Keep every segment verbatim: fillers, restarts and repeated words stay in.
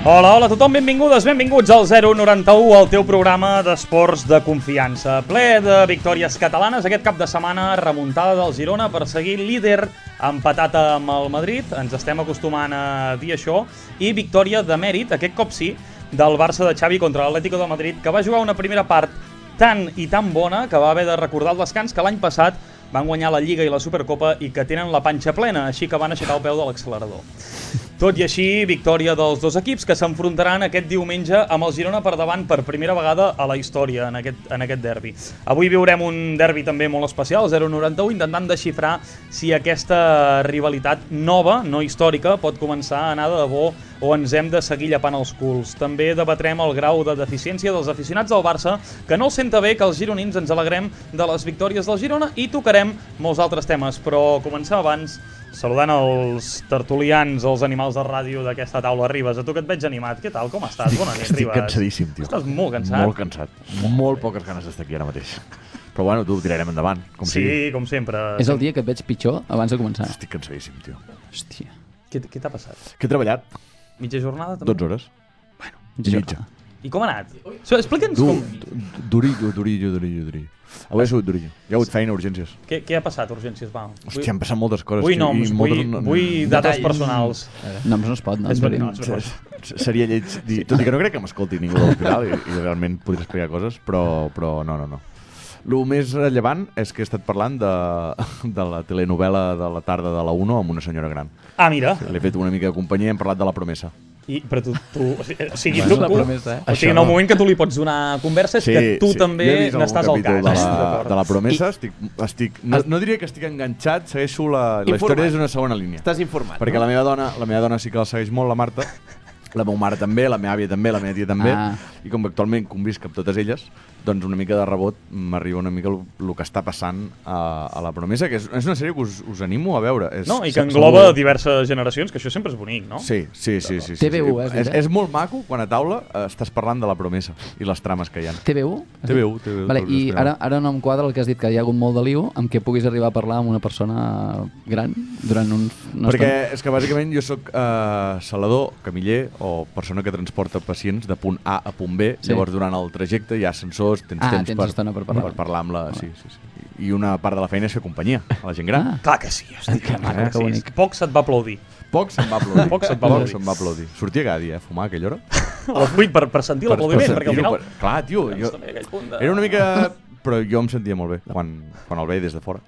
Hola, hola a tothom, benvingudes, benvinguts al zero noranta-u, el teu programa d'esports de confiança. Ple de victòries catalanes, aquest cap de setmana remuntada del Girona per seguir líder empatat amb el Madrid, ens estem acostumant a dir això, i victòria de mèrit, aquest cop sí, del Barça de Xavi contra l'Atlético de Madrid, que va jugar una primera part tan i tan bona que va haver de recordar el descans que l'any passat van guanyar la Lliga i la Supercopa i que tenen la panxa plena, així que van aixecar el peu de l'accelerador. Tot i així, victòria dels dos equips que s'enfrontaran aquest diumenge amb el Girona per davant per primera vegada a la història en aquest, en aquest derbi. Avui viurem un derbi també molt especial, zero noranta-u, intentant desxifrar si aquesta rivalitat nova, no històrica, pot començar a anar de debò o ens hem de seguir llapant els culs. També debatrem el grau de deficiència dels aficionats del Barça, que no els senta bé que els gironins ens alegrem de les victòries del Girona, i tocarem molts altres temes, però comencem abans saludant els tertulians, els animals de ràdio d'aquesta taula. Ribas, a tu que et veig animat, què tal, com estàs? Bona nit, Estic Ribas. cansadíssim, tio. Estàs molt cansat. Molt cansat. Molt poques ganes d'estar aquí ara mateix. Però bueno, tu ho tirarem endavant, com Sí, sigui. com sempre. És el dia que et veig pitjor abans de començar. Estic cansadíssim, tio. Hòstia. Què, què t'ha passat? Que he treballat Mitja jornada també? dotze hores. Mitja. Mitja. I com ha anat? So, Explica'ns Du, com... du- durillo, durillo, durillo, durillo. Avui ha sigut durillo. Hi ha hagut feina, urgències. Què, què ha passat, urgències? Va. Hòstia, han passat moltes coses. Vull tio, i noms, vull, moltes no- vull dates Detalls. personals. No, no es pot, no. És en veritat, sèrio. no, és veritat. S- Seria lleig dir... Tot i que no crec que m'escolti ningú de l'hospital i, i realment podria explicar coses, però, però no, no, no. El més rellevant és que he estat parlant de, de la telenovela de la tarda de la uno amb una senyora gran. Ah, mira. L'he fet una mica de companyia i hem parlat de La Promesa. I, però tu, tu, o sigui, o sigui, Bueno, tu, la tu, promesa, eh? o sigui, en el moment que tu li pots donar conversa és que tu també Jo he vist algun n'estàs al capítol cas. de la, D'acord. de la Promesa, estic, estic, no, no diria que estic enganxat, segueixo la, la Informat. història des d'una segona línia. Estàs informat, Perquè no? la meva dona, la meva dona sí que la segueix molt, la Marta, la meva mare també, la meva àvia també, la meva tia també, Ah. i com que actualment convisc amb totes elles, doncs una mica de rebot m'arriba una mica el, el que està passant a, a La Promesa, que és, és una sèrie que us, us animo a veure. És, No, i que segur- engloba diverses generacions, que això sempre és bonic, no? Sí, sí, sí. sí, sí, T V U, sí. eh, és és, veritat? és molt maco quan a taula eh, estàs parlant de La Promesa i les trames que hi ha. T V U? T V U, T V U. Vale, tots i els tenim. ara, ara no em quadra el que has dit, que hi ha hagut molt de lío amb què puguis arribar a parlar amb una persona gran durant un, una Perquè estona. és que bàsicament jo sóc eh, salador, camiller o persona que transporta pacients de punt A a punt B. Sí. Llavors durant el trajecte hi ha ascensors, tens Ah, temps tens per, estona per parlar. per parlar amb la... Sí, sí, sí. I una part de la feina és fer companyia a la gent gran. Ah. Clar que sí, hosti, Que maco, clar que sí. bonic. Poc se't va aplaudir. Poc se'n va aplaudir. Poc se'n va aplaudir. se'n va aplaudir. Sortia cada dia, eh, a fumar a aquella hora. A les vuit per, per sentir l'aplaudiment, perquè al final... Per... Clar, tio, jo... També aquell punt de... Era una mica... Però jo em sentia molt bé quan, quan el veia des de fora.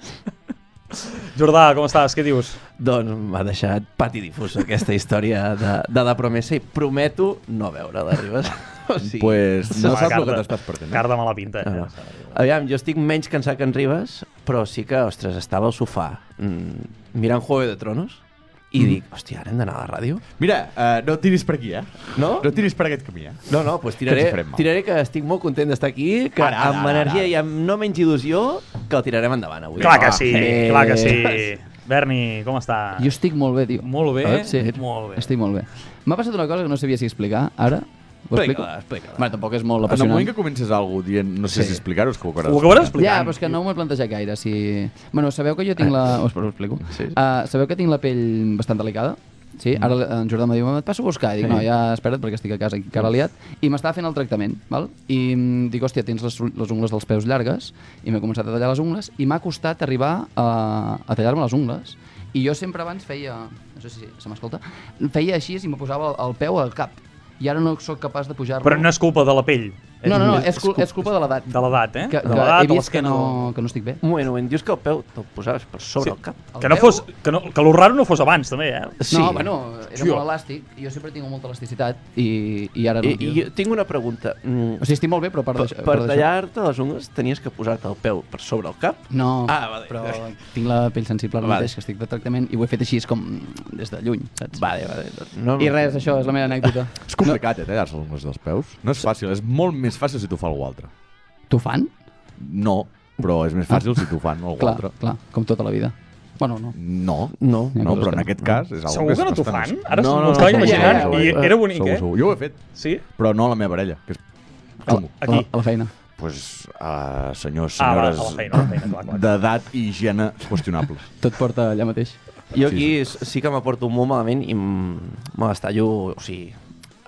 Jordà, com estàs? Què dius? Doncs m'ha deixat pati difús aquesta història de, de la promesa i prometo no veure-la, Ribas. O sigui, Pues no Va, saps el carda- que t'estàs perdent. Eh? Carda mala pinta. no, Eh? no. Aviam, jo estic menys cansat que en Ribas, però sí que, ostres, estava al sofà mm, mirant Juego de Tronos i dic, hòstia, ara hem d'anar a la ràdio? Mira, uh, no tiris per aquí, eh? No? No tiris per aquest camí, eh? No, no, doncs Que tiraré, ens farem mal. tiraré que estic molt content d'estar aquí, que Ara, ara, amb ara, energia ara. i amb no menys il·lusió, que el tirarem endavant avui. Clar que sí, Eh, clar que sí. Berni, com està? Jo estic molt bé, tio. Molt bé, A sí. molt bé. Estic molt bé. M'ha passat una cosa que no sabia si explicar. Ara, ho explico? Explica-la, explica-la. Bueno, tampoc és molt En el apassionant. moment que comences alguna cosa dient, no sé Sí. si explicar-ho, és que ho acabaràs. Ho acabaràs Ja, explicant. però és que no m'ho he plantejat gaire. Si... Bueno, sabeu que jo tinc la... Us, us ho explico. Sí. Uh, sabeu que tinc la pell bastant delicada? Sí? Ara en Jordà em diu, et passo a buscar. I dic, Sí. no, ja espera't perquè estic a casa encara liat. I m'estava fent el tractament, val? I mm, dic, hòstia, tens les, les ungles dels peus llargues. I m'he començat a tallar les ungles i m'ha costat arribar a, a tallar-me les ungles. I jo sempre abans feia... No sé si se m'escolta. Feia així i me posava el, el peu al cap. I ara no sóc capaç de pujar-lo. Però no és culpa de la pell. No, no, no, és, cul és culpa de l'edat. De l'edat, eh? Que, de que l'edat, he de vist que l'esquena, no, que no estic bé. Un moment, un moment. Dius que el peu te'l posaves per sobre Sí. el cap. El Que no peu- fos... Que, no, que lo raro no fos abans, també, eh? Sí. No, bueno, era Tio. molt elàstic. I jo sempre tinc molta elasticitat i, i ara no, I, tio. I jo tinc una pregunta. Mm, O sigui, estic molt bé, però per, per, d'això- per d'això- tallar-te les ungles tenies que posar-te el peu per sobre el cap? No, Ah, vale. però tinc la pell sensible ara Vale. mateix, que estic de tractament, i ho he fet així, és com des de lluny, saps? Vale, vale. doncs No, I res, això és la meva anècdota. És complicat, eh, tallar-se les ungles dels peus. No és fàcil, és molt més fàcil si t'ho fa algú altre. T'ho fan? No, però és més fàcil si t'ho fan algú Clar, altre. clar, com tota la vida. Bueno, no. No, No. Hi ha no, coses però que en no. aquest cas és algo Segur que no t'ho bastant- fan? Ara no, m'ho no, estava no, imaginant ja, ja, i ja. era bonic, segur, eh? segur. Jo ho he fet, Sí? però no a la meva parella, que és A, xungo. a, Aquí. a la feina. Pues, a senyors, Ah, va, senyores a la feina, a la feina, clar, clar. d'edat i higiene qüestionables. Tot porta allà mateix. Jo aquí sí, sí que m'aporto molt malament i m- me les tallo, o sigui,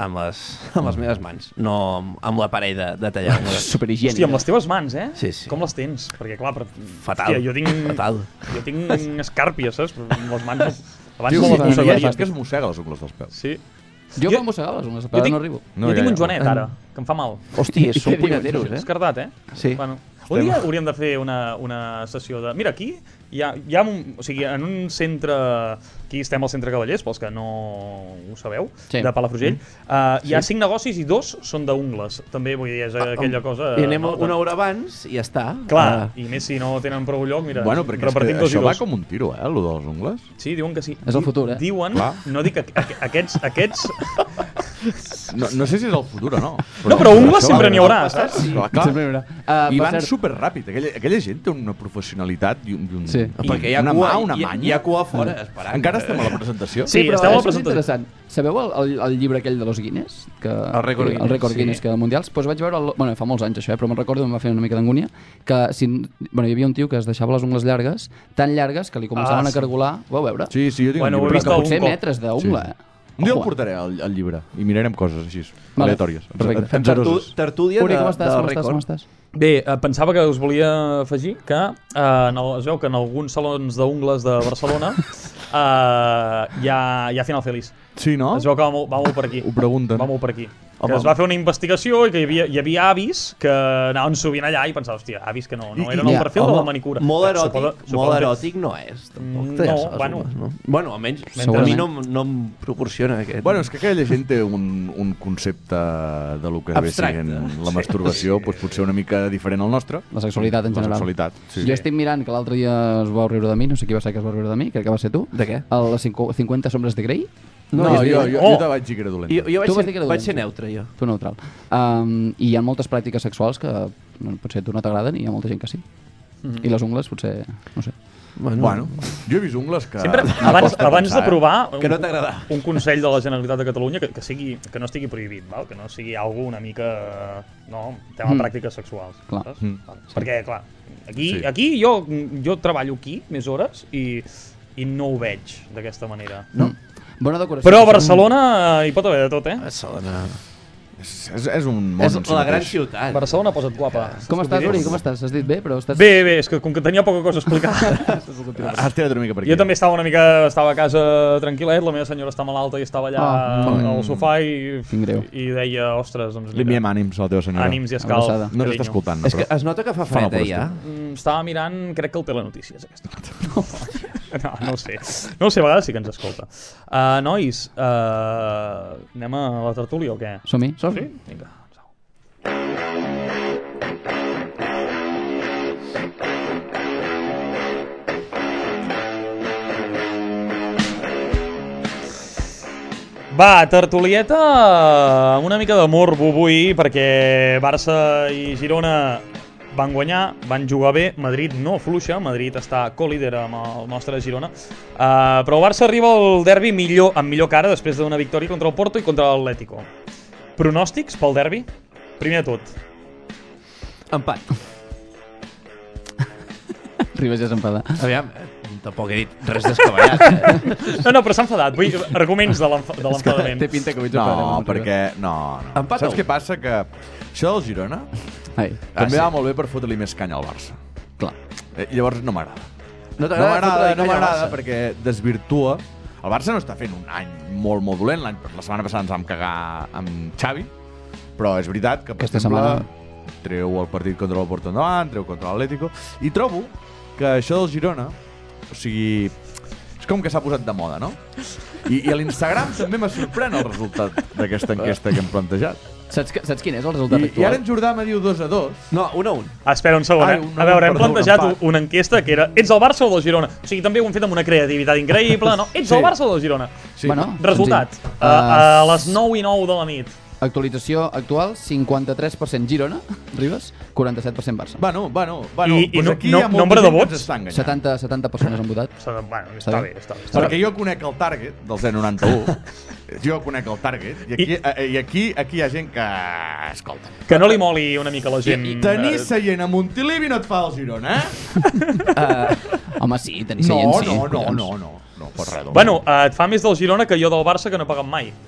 amb les, amb les meves mans, no amb, amb l'aparell de, de tallar ungles. Superhigiènic. Hòstia, amb les teves mans, eh? Sí, sí. Com les tens? Perquè, clar, per... Fatal. Hòstia, jo tinc... Fatal. Jo tinc escàrpies, saps? Però amb les mans... Abans Tio, no les hi ha mossegaria. gent que es mossega les ungles dels peus. Sí. Jo Jo- com mossegava les ungles, Jo però tinc, no arribo. No, jo ja, tinc ja. un Joanet, ara, que em fa mal. Hòstia, són Què dius? punyeteros, eh? Escardat, eh? Sí. Bueno, un dia hauríem de fer una, una sessió de... Mira, aquí hi ha, hi ha un, o sigui, en un centre... Aquí estem al Centre Cavallers, pels que no ho sabeu, Sí. de Palafrugell. Uh, hi ha cinc negocis i dos són d'ungles. També, vull dir, és aquella cosa... I anem no, una hora abans i ja està. Clar, Ah. i més si no tenen prou lloc, mira, Bueno, perquè és que repartim dos i això va dos. com un tiro, eh, lo de les ungles. Sí, diuen que sí. És el futur, eh? Diuen, Clar. no dic que aqu- aquests... aquests... No, no sé si és el futur o no. No, però ungles això sempre va- n'hi haurà, saps? Clar, clar. Sempre hi haurà. Uh, I per van cert, superràpid. Aquella, aquella gent té una professionalitat i un, i un, Sí. i Perquè hi ha una cua, mà, una hi, manya. hi ha cua fora esperant. Encara estem a la presentació? Sí, però estem a la això és presentació. interessant. Sabeu el, el, el llibre aquell de los Guinness? Que, El rècord El Guinness, rècord sí. Guinness que mundials. Doncs vaig veure, el, bueno, fa molts anys això, eh, però me'n recordo, em va fer una mica d'angúnia, que si, bueno, hi havia un tio que es deixava les ungles llargues, tan llargues que li començaven Ah, a sí. cargolar. Ho vau veure? Sí, sí, jo tinc Bueno, un ho he llibre. vist Però que algun potser cop. metres d'ungla, Sí. eh? Un dia el Ojo, eh? portaré al, al llibre i mirarem coses així, Vale. aleatòries. Perfecte. Fem Tertu zeroses. tertúlia Uri, de, com estàs? del Com estàs? Com rècord. estàs? Bé, eh, pensava que us volia afegir que eh, en el, es veu que en alguns salons d'ungles de Barcelona eh, hi, ha, hi ha final feliç. Sí, no? Es veu que va molt, va molt per aquí. Ho pregunten. Va molt per aquí. Que Home. es va fer una investigació i que hi havia, hi havia avis que anaven sovint allà i pensava, hòstia, avis que no, no I- eren i- el perfil de la manicura. Molt Eh, s'ho eròtic, poden- s'ho molt poden fer. eròtic no és, tampoc. Mm, tallar-se no, les bueno. ungles, no? Bueno, almenys a Segurament. mi no, no em proporciona aquest... Bueno, és que aquella gent té un, un concepte de lo que ve Abstracte. sent la Sí. masturbació, doncs potser una mica diferent al nostre. La sexualitat en La general. sexualitat, sí. Jo estic mirant que l'altre dia es vau riure de mi, no sé qui va ser que es va riure de mi, crec que va ser tu. De què? El cincu- cinquanta sombres de Grey. No, No, jo, jo- jo, Oh! jo te vaig dir que era dolent. Jo, jo vaig, Tu vas ser, dir que era vaig dolent, ser sí. neutre, jo. Tu neutral. Um, I hi ha moltes pràctiques sexuals que no, potser a tu no t'agraden i hi ha molta gent que sí. I les ungles potser, no sé. Bueno, Bueno, jo he vist ungles que... Sempre, no abans, costa abans pensar, de provar Que no un, t'agrada. un consell de la Generalitat de Catalunya que, que, sigui, que no estigui prohibit, val? Que no sigui algú una mica... No, tema Mm. mm. pràctiques sexuals. Clar. Saps? Mm. Vale. Perquè, clar, aquí, Sí. aquí jo, jo treballo aquí més hores i, i no ho veig d'aquesta manera. No. Bona decoració. Però a Barcelona hi pot haver de tot, eh? Barcelona... És, és, és un món És en si la gran mateix. ciutat. Barcelona posa't guapa. Com estàs, Uri? Com estàs? Has dit bé, però estàs... Bé, bé, és que com que tenia poca cosa a explicar. Has tirat una mica per aquí. Jo també estava una mica, estava a casa tranquil·let, la meva senyora està malalta i estava allà Ah, al sofà i, Quin greu. i deia, ostres, doncs Li enviem ànims a la teva senyora. ànims i escalf. Abraçada. No carinyo. t'està escoltant, És que però... es nota que fa Fa una fred, eh, bona ja. Mm, Estava mirant, crec que el Telenotícies, aquesta. No, no ho sé. No ho sé, a vegades sí que ens escolta. Uh, nois, uh, anem a la tertúlia o què? Som-hi? Som? Sí? Vinga. Va, tertulieta amb una mica de morbo avui perquè Barça i Girona van guanyar, van jugar bé, Madrid no fluixa, Madrid està co-líder amb el nostre Girona, uh, però el Barça arriba al derbi millor, amb millor cara després d'una victòria contra el Porto i contra l'Atlético. Pronòstics pel derbi? Primer de tot. Empat. Ribas ja s'enfada. Aviam, eh, tampoc he dit res descabellat. Eh? No, no, però s'ha enfadat. Vull arguments de l'enfa- de l'enfadament. Té pinta que avui No, perquè... No, no. Empat a Saps un. què passa? Que això del Girona Ai, també sí. va molt bé per fotre-li més canya al Barça. clar. Eh, llavors no m'agrada. No No t'agrada m'agrada, fotre-li no canya al m'agrada Barça? perquè desvirtua. El Barça no està fent un any molt, molt dolent. L'any, la setmana passada ens vam cagar amb Xavi, però és veritat que, per Aquesta exemple, setmana. treu el partit contra el Porto endavant, treu contra l'Atlético, i trobo que això del Girona, o sigui, és com que s'ha posat de moda, no? I, i a l'Instagram també me sorprèn el resultat d'aquesta enquesta que hem plantejat. Saps, que, saps quin és el resultat I, I actual? ara en Jordà me diu dos a dos. No, un a un. Ah, espera un segon, Ai, eh? un- A veure, hem perdó, un plantejat empat. una enquesta que era ets del Barça o del Girona? O sigui, també ho hem fet amb una creativitat increïble, no? Ets Sí. del Barça o del Girona? Sí. Bueno, Resultat, senzill. a, a Uh, les nou i nou de la nit. Actualització actual, cinquanta-tres per cent Girona, Ribas, quaranta-set per cent Barça. Bueno, bueno, bueno, I- i doncs no- aquí no- hi ha molta nombre de gent que vots? ens està enganyant. setanta, setanta persones han votat. Bueno, Està està bé. bé, està bé. Està Perquè bé. jo conec el target del zero noranta u, jo conec el target, i aquí, I, i aquí, aquí hi ha gent que... Escolta. Que no li moli una mica la gent. Tenir eh, seient a Montilivi no et fa el Girona, eh? Home, sí, tenir No, seient, sí. no, no, collons. no, no, no, per res. Bueno, eh, et fa més del Girona que jo del Barça que no paguen mai.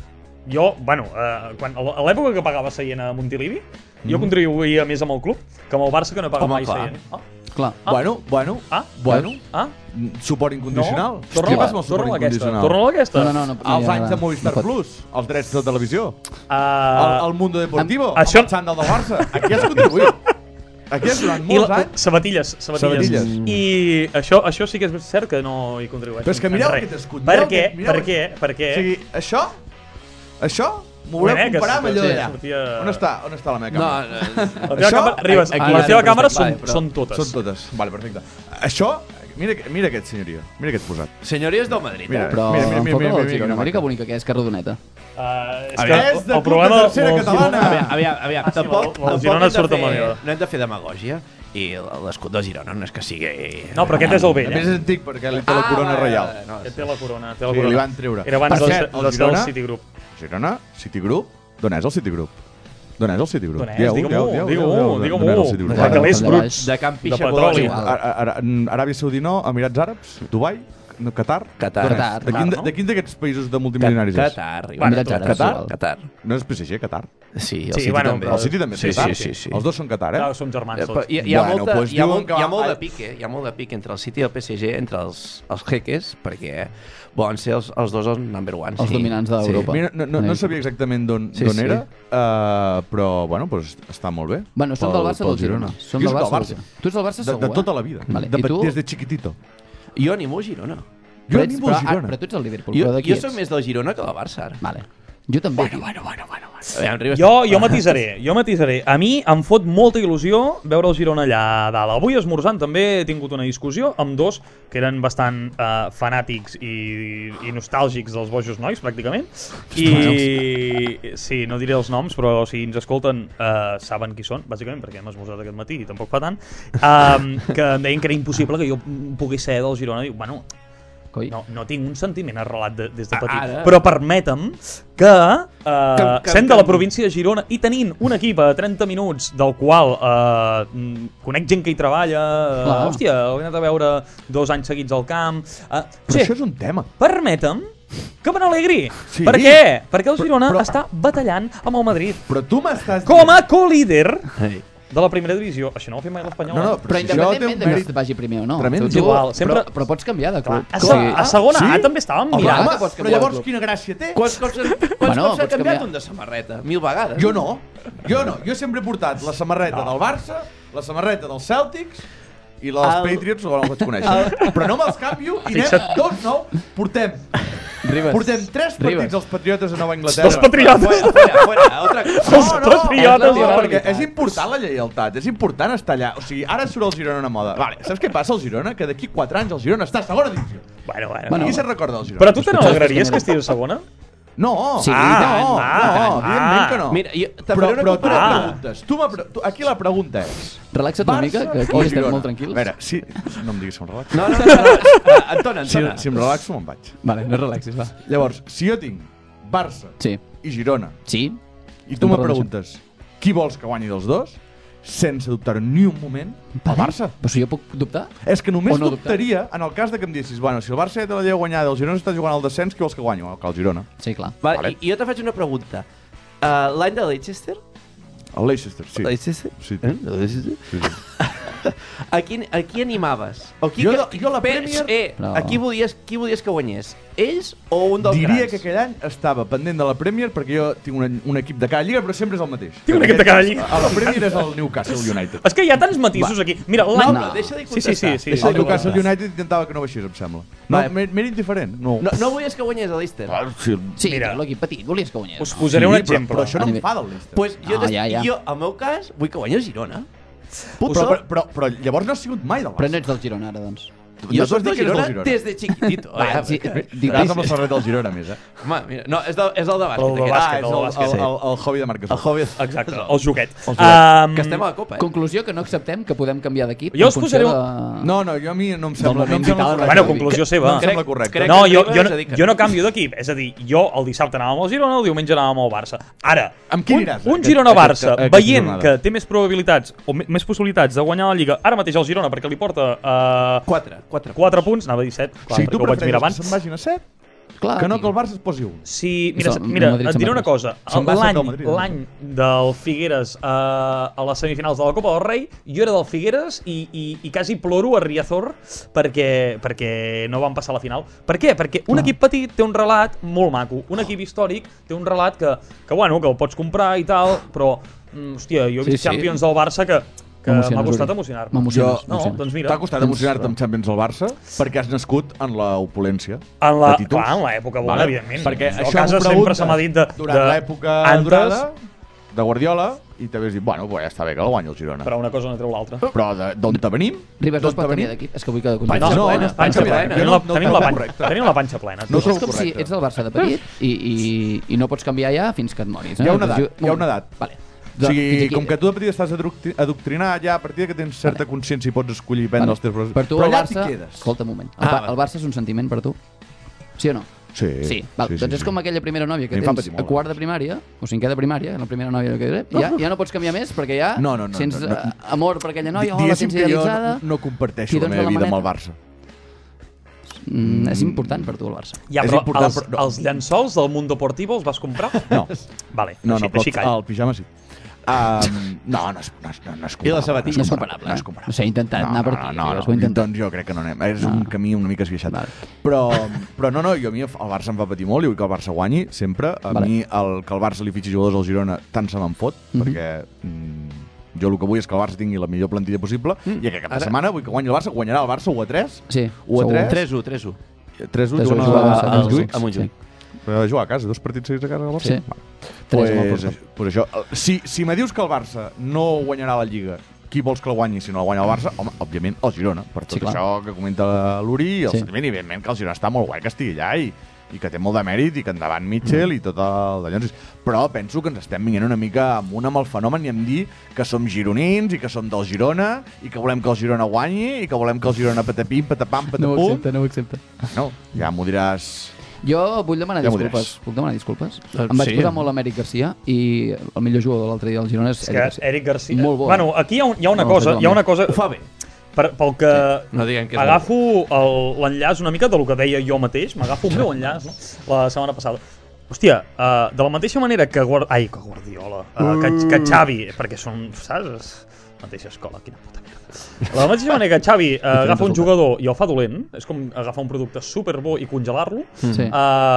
jo, bueno, eh, quan, a l'època que pagava seient a Montilivi, mm. jo contribuïa més amb el club que amb el Barça, que no pagava Home, mai clar. seient. Ah. Clar. Ah. Bueno, bueno, Ah. bueno. Ah. Suport incondicional. No, Què torna-la, passa amb el suport torna-la aquesta. incondicional? Torna-la aquesta. No, no, no. no Els ja- anys de Movistar no pot. Plus, els drets de televisió, Uh, el, el Mundo Deportivo, Am- això- el xandall del Barça. Aquí has contribuït. Aquí has durant I molts la, anys. sabatilles, sabatilles. Sabatilles. I això, això sí que és cert que no hi contribueix. Però és que mireu en res. aquest escut. Per mireu què? aquest- mireu Per aquest- què? Perquè... O sigui, això, això, m'ho voleu Bueno, eh, que comparar amb allò sí, d'allà. sortia- On està? On està la meva No, càmera? no, La teva Això- càmera, Ribas, aquí- la aquí teva ara càmera perfecte. són, Vale, però- són totes. Són totes. Vale, perfecte. Això, mira, mira aquest senyoria. Mira aquest posat. senyories del Madrid. Mira, eh? Però mira, mira, em mira, foca mira, el mira, Girona. mira, Mira que bonica que és, que rodoneta. Uh, és Aviam. que És de el programa club de tercera del catalana. Girona- Aviam, aviam, aviam. Ah, sí, tampoc, el- el tampoc Girona hem de surt amb fer- allò. No hem de fer demagògia i l'escut del Girona no és que sigui... No, però aquest és el A vell, més és eh? antic perquè li té la corona vale, reial. vale, no, Aquest té la corona. Té la Sí, corona. li van treure. Era abans Per del, cert, el del, Girona- del Citigroup. Girona, Citigroup, d'on és el Citigroup? D'on és el Citigroup? D'on és? Dieu, Digue-m'ho, dieu, dieu, digue-m'ho, dieu, digue-m'ho. d'on és el Citigroup? De calés Allà bruts. baix. De Can De Pixa petroli. Igual. Ara- ara- Aràbia Saudí no, Emirats Àrabs, Dubai, no, Qatar? Qatar. D'on és? Qatar, De quin, no? de quin d'aquests països de multimilionaris és? Qatar. Bueno, igual. Mirats tot. Àrabs, Qatar? igual. Qatar. No és P S G, Qatar? Sí, el Sí, City bueno, també. però El City també és Sí, Qatar? sí, sí, sí. Els dos són Qatar, eh? Clar, som germans Eh, tots. però Hi, hi, ha Bueno, molta, pues hi, ha diuen molt, que hi ha va- molt de ai- pique, hi ha molt de pique entre el City i el P S G, entre els, els jeques, perquè volen ser els, els dos els number one. Els sí. dominants d'Europa. Mira, no, no, no sabia exactament d'on Sí, d'on sí. era, uh, però bueno, pues, està molt bé. Bueno, són del Pel- Barça o pel del Girona? Són Jo del soc Barça o del Girona? Tu ets del Barça De, segur, de eh? tota la vida. Vale. De, I tu? Des de chiquitito. Jo animo el Girona. Jo Però ets- animo el però, ah, Girona. Però tu ets el Liverpool, Jo, però de qui jo ets? soc més del Girona que del Barça, ara. Vale. Jo també. Bueno, Bueno, bueno, bueno. Aviam, Ribas, Jo, jo matisaré, jo matisaré. A mi em fot molta il·lusió veure el Girona allà a dalt. Avui esmorzant també he tingut una discussió amb dos que eren bastant uh, fanàtics i, i nostàlgics dels bojos nois, pràcticament. I sí, no diré els noms, però si ens escolten uh, saben qui són, bàsicament, perquè hem esmorzat aquest matí i tampoc fa tant, um, que em deien que era impossible que jo pogués ser del Girona. Dic, bueno, Coi. no, no tinc un sentiment arrelat de, des de Ah, petit, ara. però permetem que, uh, Que- que- sent de la que- província de Girona i tenint un equip a trenta minuts del qual uh, mm, conec gent que hi treballa, uh, Clar. hòstia, l'he anat a veure dos anys seguits al camp, uh, Però sí, això és un tema. permetem que me n'alegri. Sí. Per què? Perquè el Però- Girona però- està batallant amb el Madrid Però tu m'estàs... com a co-líder Ei. de la primera divisió. Això no ho ha fet mai l'Espanyol. No, no, eh? Però si això té un independentment de que mèrit es vagi primer o no. tremend. Tu- És igual, sempre- Però, però pots canviar de club. A, O se, sigui, a segona sí? A també estàvem Home, mirant. que pots però canviar llavors de club. quina gràcia té? Quants cops, quants Bueno, cops ha pots canviat canviar. un de samarreta? Mil vegades? Jo no. Jo no. Jo sempre he portat la samarreta del Barça, la samarreta dels Celtics i la dels El- Patriots, no els vaig conèixer. Però no me'ls canvio i anem Fixa't. dos nou. Portem, Ribas. portem tres Ribas. partits als Patriotes a Nova Anglaterra. Els patriotes. Fuera, fuera, fuera. Otra cosa. Els No, no, patriotes. tio, la perquè realitat. és important la lleialtat, és important estar allà. O sigui, ara surt el Girona una moda. Vale, saps què passa al Girona? Que d'aquí quatre anys el Girona està a segona divisió. Bueno, bueno. Bueno, Qui se'n recorda del Girona? Però a tu te n'alegraries que estigués a segona? No, Sí, ah, i tant, no, ah, no, evidentment que no. Mira, jo te però, faré una però tu me Ah. preguntes, tu me pre tu, aquí la pregunta és... Relaxa't una mica, que aquí o estem Girona? molt tranquils. A veure, si... No em diguis que em relaxo. No, no, no, no, no. Antona, Si, Antona. si em relaxo, me'n vaig. Vale, no relaxis, va. Llavors, si jo tinc Barça Sí. i Girona, Sí? i tu Estem me parlant preguntes qui vols que guanyi dels dos, sense dubtar ni un moment, el Barça. Però si jo puc dubtar? És que només O no dubtaria en el cas de que em diguessis, bueno, si el Barça ja té la llei guanyada, el Girona està jugant al descens, qui vols que guanyi? Bueno, que el Girona. Sí, clar. Va, Vale. i, I jo te faig una pregunta. Uh, L'any de Leicester? El Leicester, sí. Leicester? Sí. Eh? El Leicester? sí, sí. A qui, a qui animaves? O qui, Jo que- la- jo la Bé, Premier- Eh, No. a qui volies, qui volies que guanyés? Ells o un dels Diria grans? que aquell any estava pendent de la Premier perquè jo tinc un, un equip de cada lliga, però sempre és el mateix. Tinc un equip de cada lliga. A la Premier és el Newcastle United. És que hi ha tants matisos aquí. Mira, No, l'any... però deixa de Sí, sí, sí. sí, El sí. Newcastle United intentava que no baixés, em sembla. No, Vale. m'he m'era indiferent. No. No, no volies que guanyés el Leicester? Ah, sí, Sí, Mira. Mira. l'equip petit, volies que guanyés. Us posaré un sí, exemple. Però, però això no A em nivell- fa del Leicester. Pues jo, Ah, t'estic- ja, ja. jo, al meu cas, vull que guanyi el Girona. però, però, però, però llavors no has sigut mai del Barça. Però no ets del Girona, ara, doncs. Jo tu soc has del dit que eres Girona des de chiquitito. Va, Ai, sí, que- dic- Estàs amb la samarreta del Girona, a més, eh? Home, mira, no, és del, és el de bàsquet. El de aquest. bàsquet, Ah, és el el, de el, bàsquet. el, el, el hobby de Marc El Gasol. hobby. Exacte, el joguet. El joguet. Um, Que estem a la Copa, eh? Conclusió, que no acceptem que podem canviar d'equip Jo en us funció posaré de... No, no, jo a mi no em sembla, no em moment sembla vital, correcte. Bueno, conclusió seva. No em sembla Crec- correcte. crec- No, que jo, Ribas jo, ha no, dit que jo no. no canvio d'equip. És a dir, jo el dissabte anava amb el Girona, el diumenge anava amb el Barça. Ara, Amb qui un, aniràs, un aquest- Girona-Barça, aquest- aquesta veient jornada? que té més probabilitats o me- més possibilitats de guanyar la Lliga, ara mateix el Girona, perquè li porta uh, Quatre, quatre. quatre punts, anava a dir set, O clar, sigui, perquè tu ho vaig mirar prefereixes que abans. se'n vagin a set Clar, que no, tio. que el Barça es posi un. Sí, mira, Això, mira Madrid et diré se'n una va cosa. Se'n va L'any del Madrid, no? l'any del Figueres a, a les semifinals de la Copa del Rei, jo era del Figueres i, i, i quasi ploro a Riazor perquè, perquè no van passar a la final. Per què? Perquè un Clar. equip petit té un relat molt maco. Un equip històric té un relat que, que bueno, que el pots comprar i tal, però, mm, hòstia, jo he vist Sí, sí. Champions del Barça que, que M'emociones, m'ha costat Uri. emocionar-me. M'emociones, No, m'emociones. doncs mira. T'ha costat emocionar-te amb Champions al Barça perquè has nascut en la opulència En la, de títols. clar, en l'època bona, Vale. evidentment. Perquè Jo a això casa m'ho sempre preguntes se m'ha dit de, durant de l'època antes, dorada de Guardiola i t'havies dit, bueno, pues ja està bé que el guanyi el Girona. però una cosa no treu l'altra. Però de- d'on te venim? Ribas no D'on es pot te canviar venim? d'equip. És que vull que... Panxa No, plena, no, panxa panxa plena. plena. Tenim, No, la, no, tenim, no, la no, panxa, correcte. tenim la panxa plena. No És trobo com si correcte. ets del Barça de petit i, i, i no pots canviar ja fins que et moris. Eh? Hi ha una Doncs edat, jo- hi ha una edat. Vale. O sigui, Fins aquí. com que tu de petit estàs adoctri- adoctrinat, ja a partir que tens certa consciència i pots escollir i prendre Vale. els teus... Per tu Però el allà Barça... t'hi quedes. Escolta un moment. El, Ah, Ba- va. el Barça és un sentiment per tu? Sí o no? Sí, Sí, val. sí, doncs sí, és com aquella primera nòvia que A mi em fa tens patir a molt, quart de doncs. primària, o cinquè de primària, la primera nòvia que tens, ja, ja no pots canviar més perquè ja No, no, no, sents no, no. eh, amor per aquella noia, o la Diguéssim tens que jo idealitzada... no, no comparteixo t'hi la dones meva la vida amb el maneta. Barça. Mm, és important per tu el Barça. Ja, És però important, els, però no. els llençols del Mundo Deportivo els vas comprar? No, Vale, no, així, no, però així calla. el pijama sí. Um, no, no és, no, és, no és comparable. I les sabatilles? No és comparable, No és eh? comparable. No sé, he intentat no, anar per no, aquí, No, no, ho he intentat. doncs jo crec que no anem. És No. un camí una mica esbiaixat. Vale. Però, però no, no, jo a mi el Barça em fa patir molt i vull que el Barça guanyi sempre. A Vale. mi el, que el Barça li fitxi jugadors al Girona tant se me'n fot, Mhm. perquè mm, jo el que vull és que el Barça tingui la millor plantilla possible Mm. i aquest cap de Ara- setmana vull que guanyi el Barça. Guanyarà el Barça u a tres? Sí, u a segur. tres? tres u, tres u. tres u, tres u juguen jugar a, a- a a- Montjuïc. a Montjuïc. Però jugar a casa, dos partits seguits a casa del Barça. Sí. Va. Tres amb el Pues, Porto. pues això, eh, si, si me dius que el Barça no guanyarà la Lliga, qui vols que la guanyi si no la guanya el Barça? Home, òbviament, el Girona, per tot Sí, clar. això que comenta l'Uri, i el Sí. sentiment, i evidentment que el Girona està molt guai que estigui allà i, i que té molt de mèrit i que endavant Mitchell mm. i tot el d'allò. Però penso que ens estem vinguent una mica amunt amb el fenomen i em dir que som gironins i que som del Girona i que volem que el Girona guanyi i que volem que el Girona patapim, patapam, No ho patapum. accepta, no ho accepta. No, ja m'ho diràs... Jo vull demanar Ja m'ho disculpes. Puc demanar disculpes? Eh, Em vaig sí. posar molt l'Amèric Garcia i el millor jugador de l'altre dia del Girona és És Eric que Garcia. Eric Garcia... Molt bo. Bueno, aquí hi ha, un, hi ha una No, cosa, no, hi ha una cosa... Ho fa bé. Per, pel que Sí, no diguen que és agafo el- l'enllaç una mica del que deia jo mateix, m'agafo el meu enllaç, no? La setmana passada. Hòstia, uh, de la mateixa manera que... Guard... Ai, que Guardiola, uh, que, que Xavi, perquè són, saps? Mateixa escola, quina puta merda. De la mateixa manera que Xavi uh, agafa un jugador i el fa dolent, és com agafar un producte superbo i congelar-lo, Sí.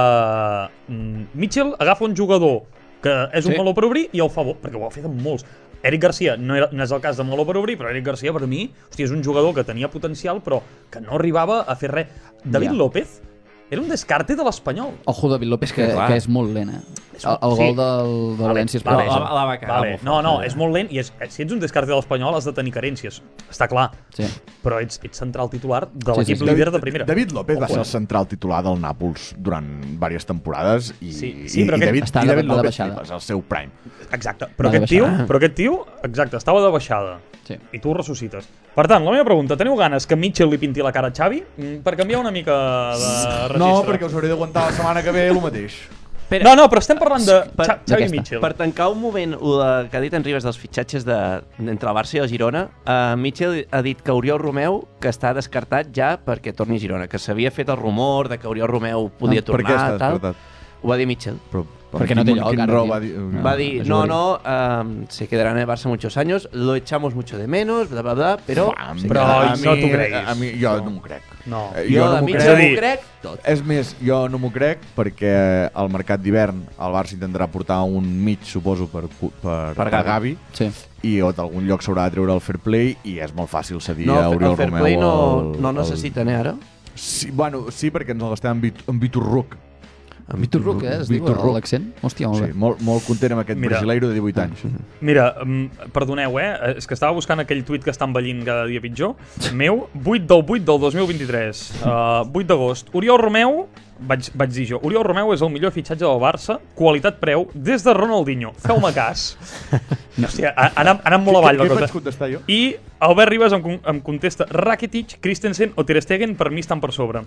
uh, Mitchell agafa un jugador que és un Sí. meló per obrir i el fa bo, perquè ho ha fet amb molts. Eric Garcia no, era, no és el cas de meló per obrir, però Eric Garcia per mi, hòstia, és un jugador que tenia potencial però que no arribava a fer res. David Ja. López era un descarte de l'Espanyol. Ojo David López, que, Que clar. que és molt lent, eh? El, el Sí. gol del, de València és vale, prou. la- la va cagar vale. molt No, fort, no, eh? és molt lent i és, si ets un descarte de l'Espanyol has de tenir carències, està clar, Sí. però ets, ets central titular de Sí, l'equip sí, sí. líder de primera. David López va Ojo, ser eh? el central titular del Nàpols durant diverses temporades i, Sí, sí, i, però i aquest David, està i de- David va de López baixada. és el seu prime. Exacte, però Va de aquest, tio, baixada. però aquest tio, exacte, estava de baixada. Sí. I tu ho ressuscites. Per tant, la meva pregunta, teniu ganes que Mitchell li pinti la cara a Xavi? Mm, Per canviar una mica de registre. No, perquè us hauré d'aguantar la setmana que ve el mateix. Espera, No, no, però estem parlant de Per- Xa- Xavi d'aquesta. Mitchell. per tancar un moment el de, que ha dit en Ribas dels fitxatges de, entre el Barça i el Girona, uh, Mitchell ha dit que Oriol Romeu que està descartat ja perquè torni a Girona, que s'havia fet el rumor de que Oriol Romeu podia Ah, per què tornar. està tal. descartat? Ho va dir Mitchell. Però, Perquè no té lloc, quin ara, raó tio. va dir? No. Va dir, es no, jugui. no, um, se quedará en el Barça muchos años, lo echamos mucho de menos, bla, bla, bla, però... Uah, se però quedará. no t'ho creguis. A, a mi, jo no m'ho crec. No. Eh, Jo, no de m'ho Mitchell crec. m'ho crec tot. És més, jo no m'ho crec perquè al mercat d'hivern el Barça intentarà portar un mig, suposo, per, per, per, Per per Gavi. Gavi Sí. i o d'algun lloc s'haurà de treure el fair play i és molt fàcil cedir No, a Oriol el fair Romeu. play no, al- no al- necessiten, eh, ara? Sí, bueno, sí, perquè ens el gastem amb, Vit amb Vitor Roque. En Vitor Roque, eh, es diu Vitor Roque. l'accent? Hòstia, molt Sí, bé. molt, molt content amb aquest Mira. brasileiro de divuit anys. Mira, mm, perdoneu, eh? És que estava buscant aquell tuit que està envellint cada dia pitjor. Meu, vuit del vuit del dos mil vint-i-tres. Uh, vuit d'agost. Oriol Romeu, vaig, vaig dir jo, Oriol Romeu és el millor fitxatge del Barça, qualitat-preu, des de Ronaldinho. Feu-me cas. Hòstia, ha, ha, anat, ha anat molt avall la Què cosa. vaig contestar jo? I Albert Ribas em, con- em contesta Rakitic, Christensen o Ter Stegen per mi estan per sobre.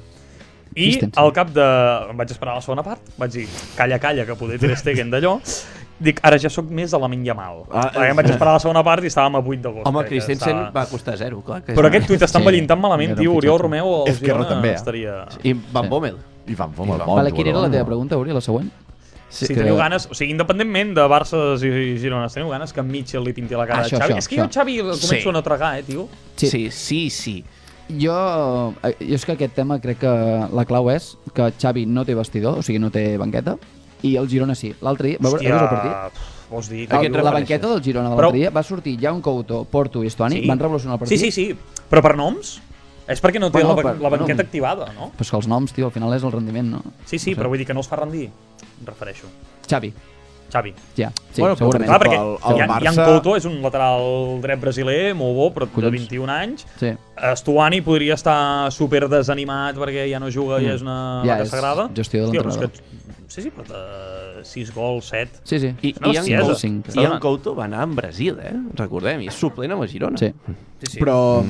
I Christensen. al cap de... Em vaig esperar a la segona part, vaig dir, calla, calla, que poder Ter Stegen d'allò. Dic, ara ja sóc més a la Lamin Yamal. Ah, Perquè em vaig esperar a la segona part i estàvem a vuit d'agost. Home, crec que Christensen estava- va costar zero, clar. Que Però aquest tuit està Sí, envellint tan malament, era un tio, Oriol fitxatge. Romeu o Esquerra Girona també, eh? estaria... I Van Sí. Bommel. I fan fam el bon Vale, quina era la jugador. teva pregunta, Uri, la següent? Si que- teniu ganes, o sigui, independentment de Barça i Girona, teniu ganes que Mitchell li pinti la cara Això, a Xavi? això, És que jo això. Xavi el començo Sí. a no tragar, eh, tio? Sí. Sí, sí, sí. Jo, eh, jo és que aquest tema crec que la clau és que Xavi no té vestidor, o sigui, no té banqueta, i el Girona sí. L'altre dia, va veure el partit? pf, vols dir... Aquest El, la refereixes. banqueta del Girona de Però- l'altre dia va sortir Jaume Couto, Porto i Estuani, van revolucionar el partit. Sí, sí, sí, però per noms? És perquè no té Bueno, la, per- la banqueta bueno. activada, no? Però és que els noms, tio, al final és el rendiment, no? Sí, sí, però vull dir que no els fa rendir. Em refereixo. Xavi, Xavi. ja, sí, Bueno, però segurament. Clar, perquè el- el Jan, Jan Barça- Couto és un lateral dret brasiler, molt bo, però de Collons. vint-i-un anys. Sí. Estuani podria estar super desanimat perquè ja no juga i és una Ja, vaca és sagrada. gestió de Hòstia, però és l'entrenador. que- Sí, sí, però de sis gols, set. Sí, sí. I, Una i, en, bestiesa. Couto, Cinc. i en Couto va anar en Brasil, eh? Recordem, i és suplent amb el Girona. Sí. Sí, sí. Però...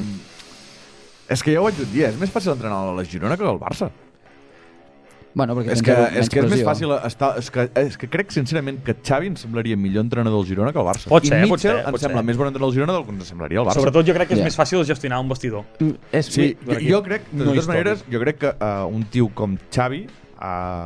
És que ja ho vaig dir, és més fàcil entrenar la Girona que el Barça. Bueno, perquè És tens que, menys és que és més pressió. fàcil estar... És que, és que crec sincerament que Xavi em semblaria millor entrenador del Girona que el Barça. Pot ser, I pot Mitchell ser, em pot sembla ser. més bon entrenador del Girona del que ens semblaria el Barça. Sobretot jo crec que és Ja. més fàcil gestionar un vestidor. Mm, És, Sí, jo, per aquí. jo crec, de No totes històric. maneres, jo crec que uh, un tio com Xavi... Uh, a,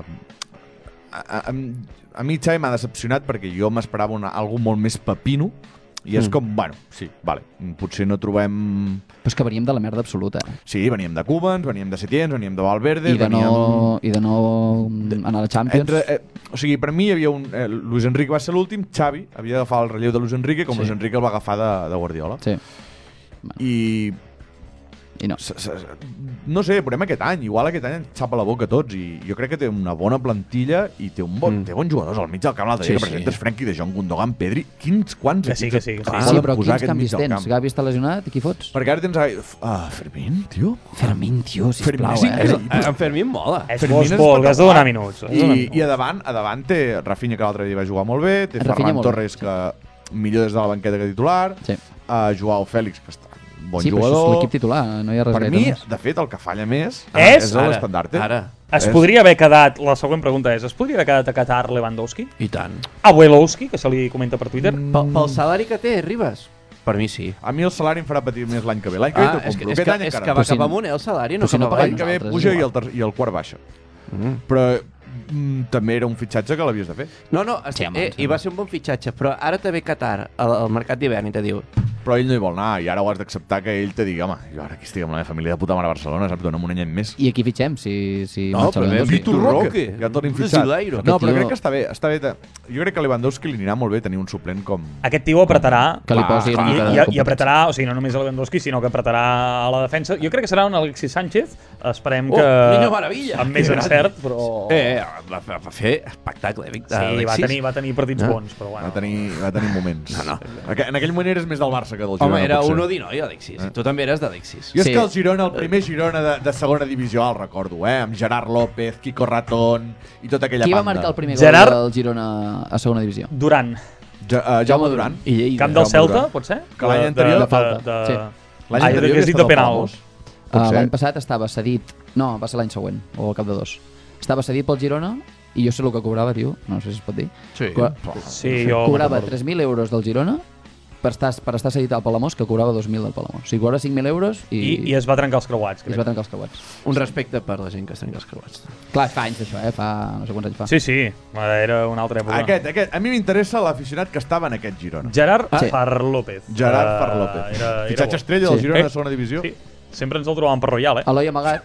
a, a, a mi Xavi m'ha decepcionat perquè jo m'esperava una, algú molt més pepino i és Mm. com, bueno, sí, vale, potser no trobem... Però és que veníem de la merda absoluta. Eh? Sí, veníem de Cubans, veníem de Setiens, veníem de Valverde, I de veníem... no, i de no mm, anar a la Champions. Entre, eh, o sigui, per mi hi havia un... Eh, Luis Enrique va ser l'últim, Xavi havia d'agafar el relleu de Luis Enrique com Sí. Luis Enrique el va agafar de, de Guardiola. Sí, I... i no. s- s- No sé, veurem aquest any. Igual aquest any ens xapa la boca a tots i jo crec que té una bona plantilla i té un bon, Mm. té bons jugadors al mig del camp. L'altre Sí, dia que sí. presentes Frenkie de Jong, Gundogan, Pedri... Quins, quants Que sí, equips que sí, que sí. poden Ah, sí, però posar quins aquest canvis mig del tens? camp? Gavi està lesionat i qui fots? Perquè ara tens... Ah, Fermín, tio. Fermín, tio, sisplau, Fermín, eh? és- En, en Fermín mola. És Fermín bo, és és bo, li has de donar minuts. has de donar I, minuts. I a davant, a davant té Rafinha, que l'altre dia va jugar molt bé, té Rafinha Ferran molt bé, Torres, que millor des de la banqueta que titular, Sí. uh, Joao Fèlix, que està bon sí, però això és jugador... l'equip titular, no hi ha res Per gaire mi, més. de fet, el que falla més És? és Ara, l'estandarte. ara. Es És- podria haver quedat, la següent pregunta és, es podria haver quedat a Qatar Lewandowski? I tant. Abuelowski, que se li comenta per Twitter? Mm. Pel, pel salari que té, Ribas? Per mi sí. A mi el salari em farà patir més l'any que ve. L'any que ve Ah, te'l és, que, compro. és, Aquest que, any és encara que no. va Però si- cap amunt, eh, el salari, no però si no cap paguem L'any que ve nosaltres, puja és i el, igual. ter i el quart baixa. Mm. Però mm, també era un fitxatge que l'havies de fer. No, no, es, Sí, home, eh, sí. i va ser un bon fitxatge, però ara te ve Qatar al, al mercat d'hivern i te diu Però ell no hi vol anar i ara ho has d'acceptar que ell te digui home, jo ara aquí estic amb la meva família de puta mare a Barcelona, saps? Dóna'm un any més. I aquí fitxem, si, si No, marxa però ve Lewandowski. Vitor Roque, ja tot infitxat. brasileiro. No, però Aquest crec tio- que està bé. Està bé de... Jo crec que a Lewandowski li anirà molt bé tenir un suplent com... Aquest tio apretarà Que li Clar, posi clar, una i, mica de i, i competència. apretarà, o sigui, no només a Lewandowski, sinó que apretarà a la defensa. Jo crec que serà un Alexis Sánchez, esperem Oh, que... niño maravilla. amb més Que gran. encert, però... Eh, eh, va, va, va fer espectacle, Vic, sí, va Alexis. tenir, va tenir partits Ah. bons, però bueno. Va tenir, va tenir moments. No, no. Aqu- En aquell moment eres més del Barça que del Girona. Home, era potser. un Odinoi, Alexis. Eh? I tu també eres d'Alexis. Jo és Sí. que el Girona, el primer Girona de, de segona divisió, el recordo, eh? Amb Gerard López, Quico Ratón i tota aquella Qui va banda. marcar el primer Gerard- gol del Girona a segona divisió? Durant, Ja, uh, Jaume Duran. I Lleida. camp del Jaume Celta, Duran. pot ser? Que l'any De- anterior- de, de falta, de, sí. L'any Ah, jo anterior crec que és dit havia de estat al penals. Palamós. Uh, Potser. L'any passat estava cedit... No, va ser l'any següent, o al cap de dos. Estava cedit pel Girona i jo sé el que cobrava, tio, no sé si es pot dir. Sí. Co Sí, jo... cobrava me'n recordo. tres mil euros del Girona per estar, per estar cedit al Palamós, que cobrava dos mil del Palamós. O sigui, cobrava cinc mil euros i, I, I es va trencar els creuats, i es crec. va trencar els creuats. Un respecte per la gent que es trenca els creuats. Clar, fa anys d'això, eh? Fa no sé quants anys fa. Sí, sí, era una altra època. Aquest, aquest. A mi m'interessa l'aficionat que estava en aquest Girona. Gerard Sí. Far López. Gerard Eh, Far López. Era, era Fitxatge bo. estrella del Sí. Girona Eh, de segona divisió. Sí, sempre ens el trobàvem per Royal, eh? Eloi Amagat,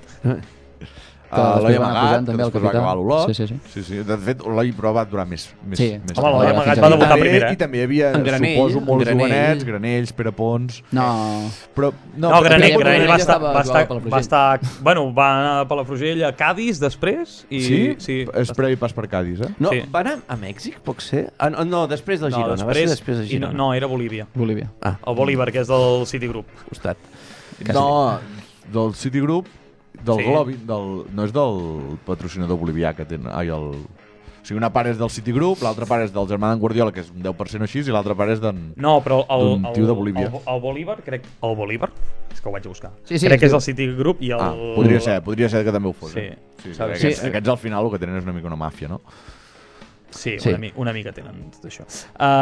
que Uh, després L'Eloi va anar Amagat, pujant que també el després va capità. acabar a l'Olot. Sí, sí, sí. sí, sí. De fet, l'Eloi però va durar més. més Sí. més Home, l'Eloi Va Amagat fitxar va a debutar també, primer, eh? I també hi havia, En Granell, suposo, molts Granell. jovenets, Granells, Pere Pons... No, Però, No, però Granell, Granell- Granell va Granell estar, estava va, jugant estar, a Palafrugell. va estar... Bueno, va anar a Palafrugell a Cádiz després i... Sí? sí És previ pas per Cádiz, eh? No, Sí. va anar a Mèxic, pot ser? Ah, no, no, després del no, Girona. va ser després, després del i no, Girona. no, era Bolívia. Bolívia. Ah, El Bolívar, que és del Citigroup. costat. No, del Citigroup, del Sí. Globi, del, no és del patrocinador bolivià que tenen... Ai, el... O sigui, una part és del Citigroup, l'altra part és del germà d'en Guardiola, que és un deu per cent o així, i l'altra part és d'en... No, però el, D'un el, tio de Bolívia. el, el Bolívar, crec... El Bolívar? És que ho vaig a buscar. Sí, sí, crec que es és diu- el Citigroup i el... Ah, podria ser, podria ser que també ho fos. Sí. eh? sí, sí, Saps? aquests, Sí. aquests al final el que tenen és una mica una màfia, no? Sí, Sí. Una, mi una mica tenen tot això.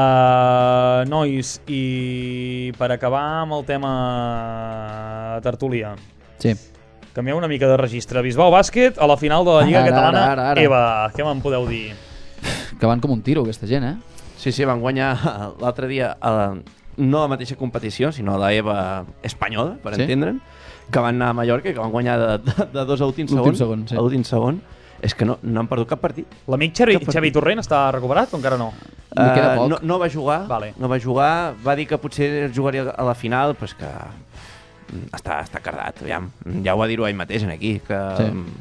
Uh, nois, i per acabar amb el tema tertúlia, Sí. canviem una mica de registre. Bisbal Bàsquet a la final de la Lliga Ara, Catalana. ara, ara, ara. Eva, què me'n podeu dir? Que van com un tiro, aquesta gent, eh? Sí, sí, van guanyar l'altre dia a la, no a la mateixa competició, sinó a la EVA espanyola, per Sí? entendre'n, que van anar a Mallorca i que van guanyar de, de, de dos a l'últim L'últim segon. segon, sí. A l'últim segon. És que no, no han perdut cap partit. L'amic Xavi, Que partit? Xavi Torrent està recuperat o encara no? Li queda Eh, poc. no, no va jugar, Vale. no va jugar, va dir que potser jugaria a la final, però és que mm, està, està cardat, aviam. Ja ho va dir-ho ell mateix en aquí, que Sí.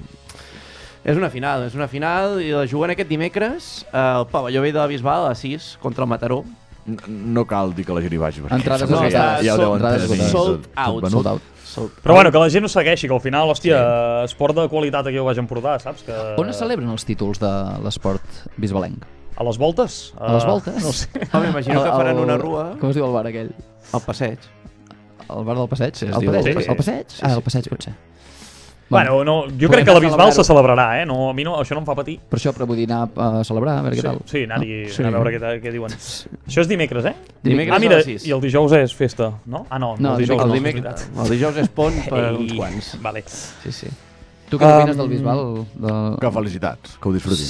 és una final, és una final i la juguen aquest dimecres eh, al pavelló vell de la Bisbal a les sis contra el Mataró. N- No cal dir que la gent hi vagi, perquè Entrades sembla que ja, esgotades. ja ho deuen Entrades tenir esgotades. tot, Sold tot out. venut. Sold out. Sold Però bueno, que la gent ho segueixi, que al final, hòstia, sí. esport de qualitat aquí ho vagin portar, saps? Que... On es celebren els títols de l'esport bisbalenc? A les voltes? A les voltes? Uh, no sé. Home, imagino que El- faran el- una rua Com es diu el bar aquell? al passeig. El bar del passeig? Sí, es el diu passeig? el passeig. El passeig? Sí, Ah, sí. el passeig pot ser. Bueno, no, jo podem crec que la anar a Bisbal se celebrar-ho. celebrarà, eh? No, a mi no, això no em fa patir. Per això, però vull dir anar a celebrar, a veure què Sí, tal. sí, anar-hi No? Sí. anar a veure què, què diuen. Això és dimecres, eh? Dimecres ah, mira, a les sis. i el dijous és festa, no? Ah, no, No, el dijous El, no, és dimecres, veritat. el dijous és pont per Ei, uns quants. Vale. Sí, sí. Tu què opines Um, del bisbal? De... Que felicitats, que ho disfrutin.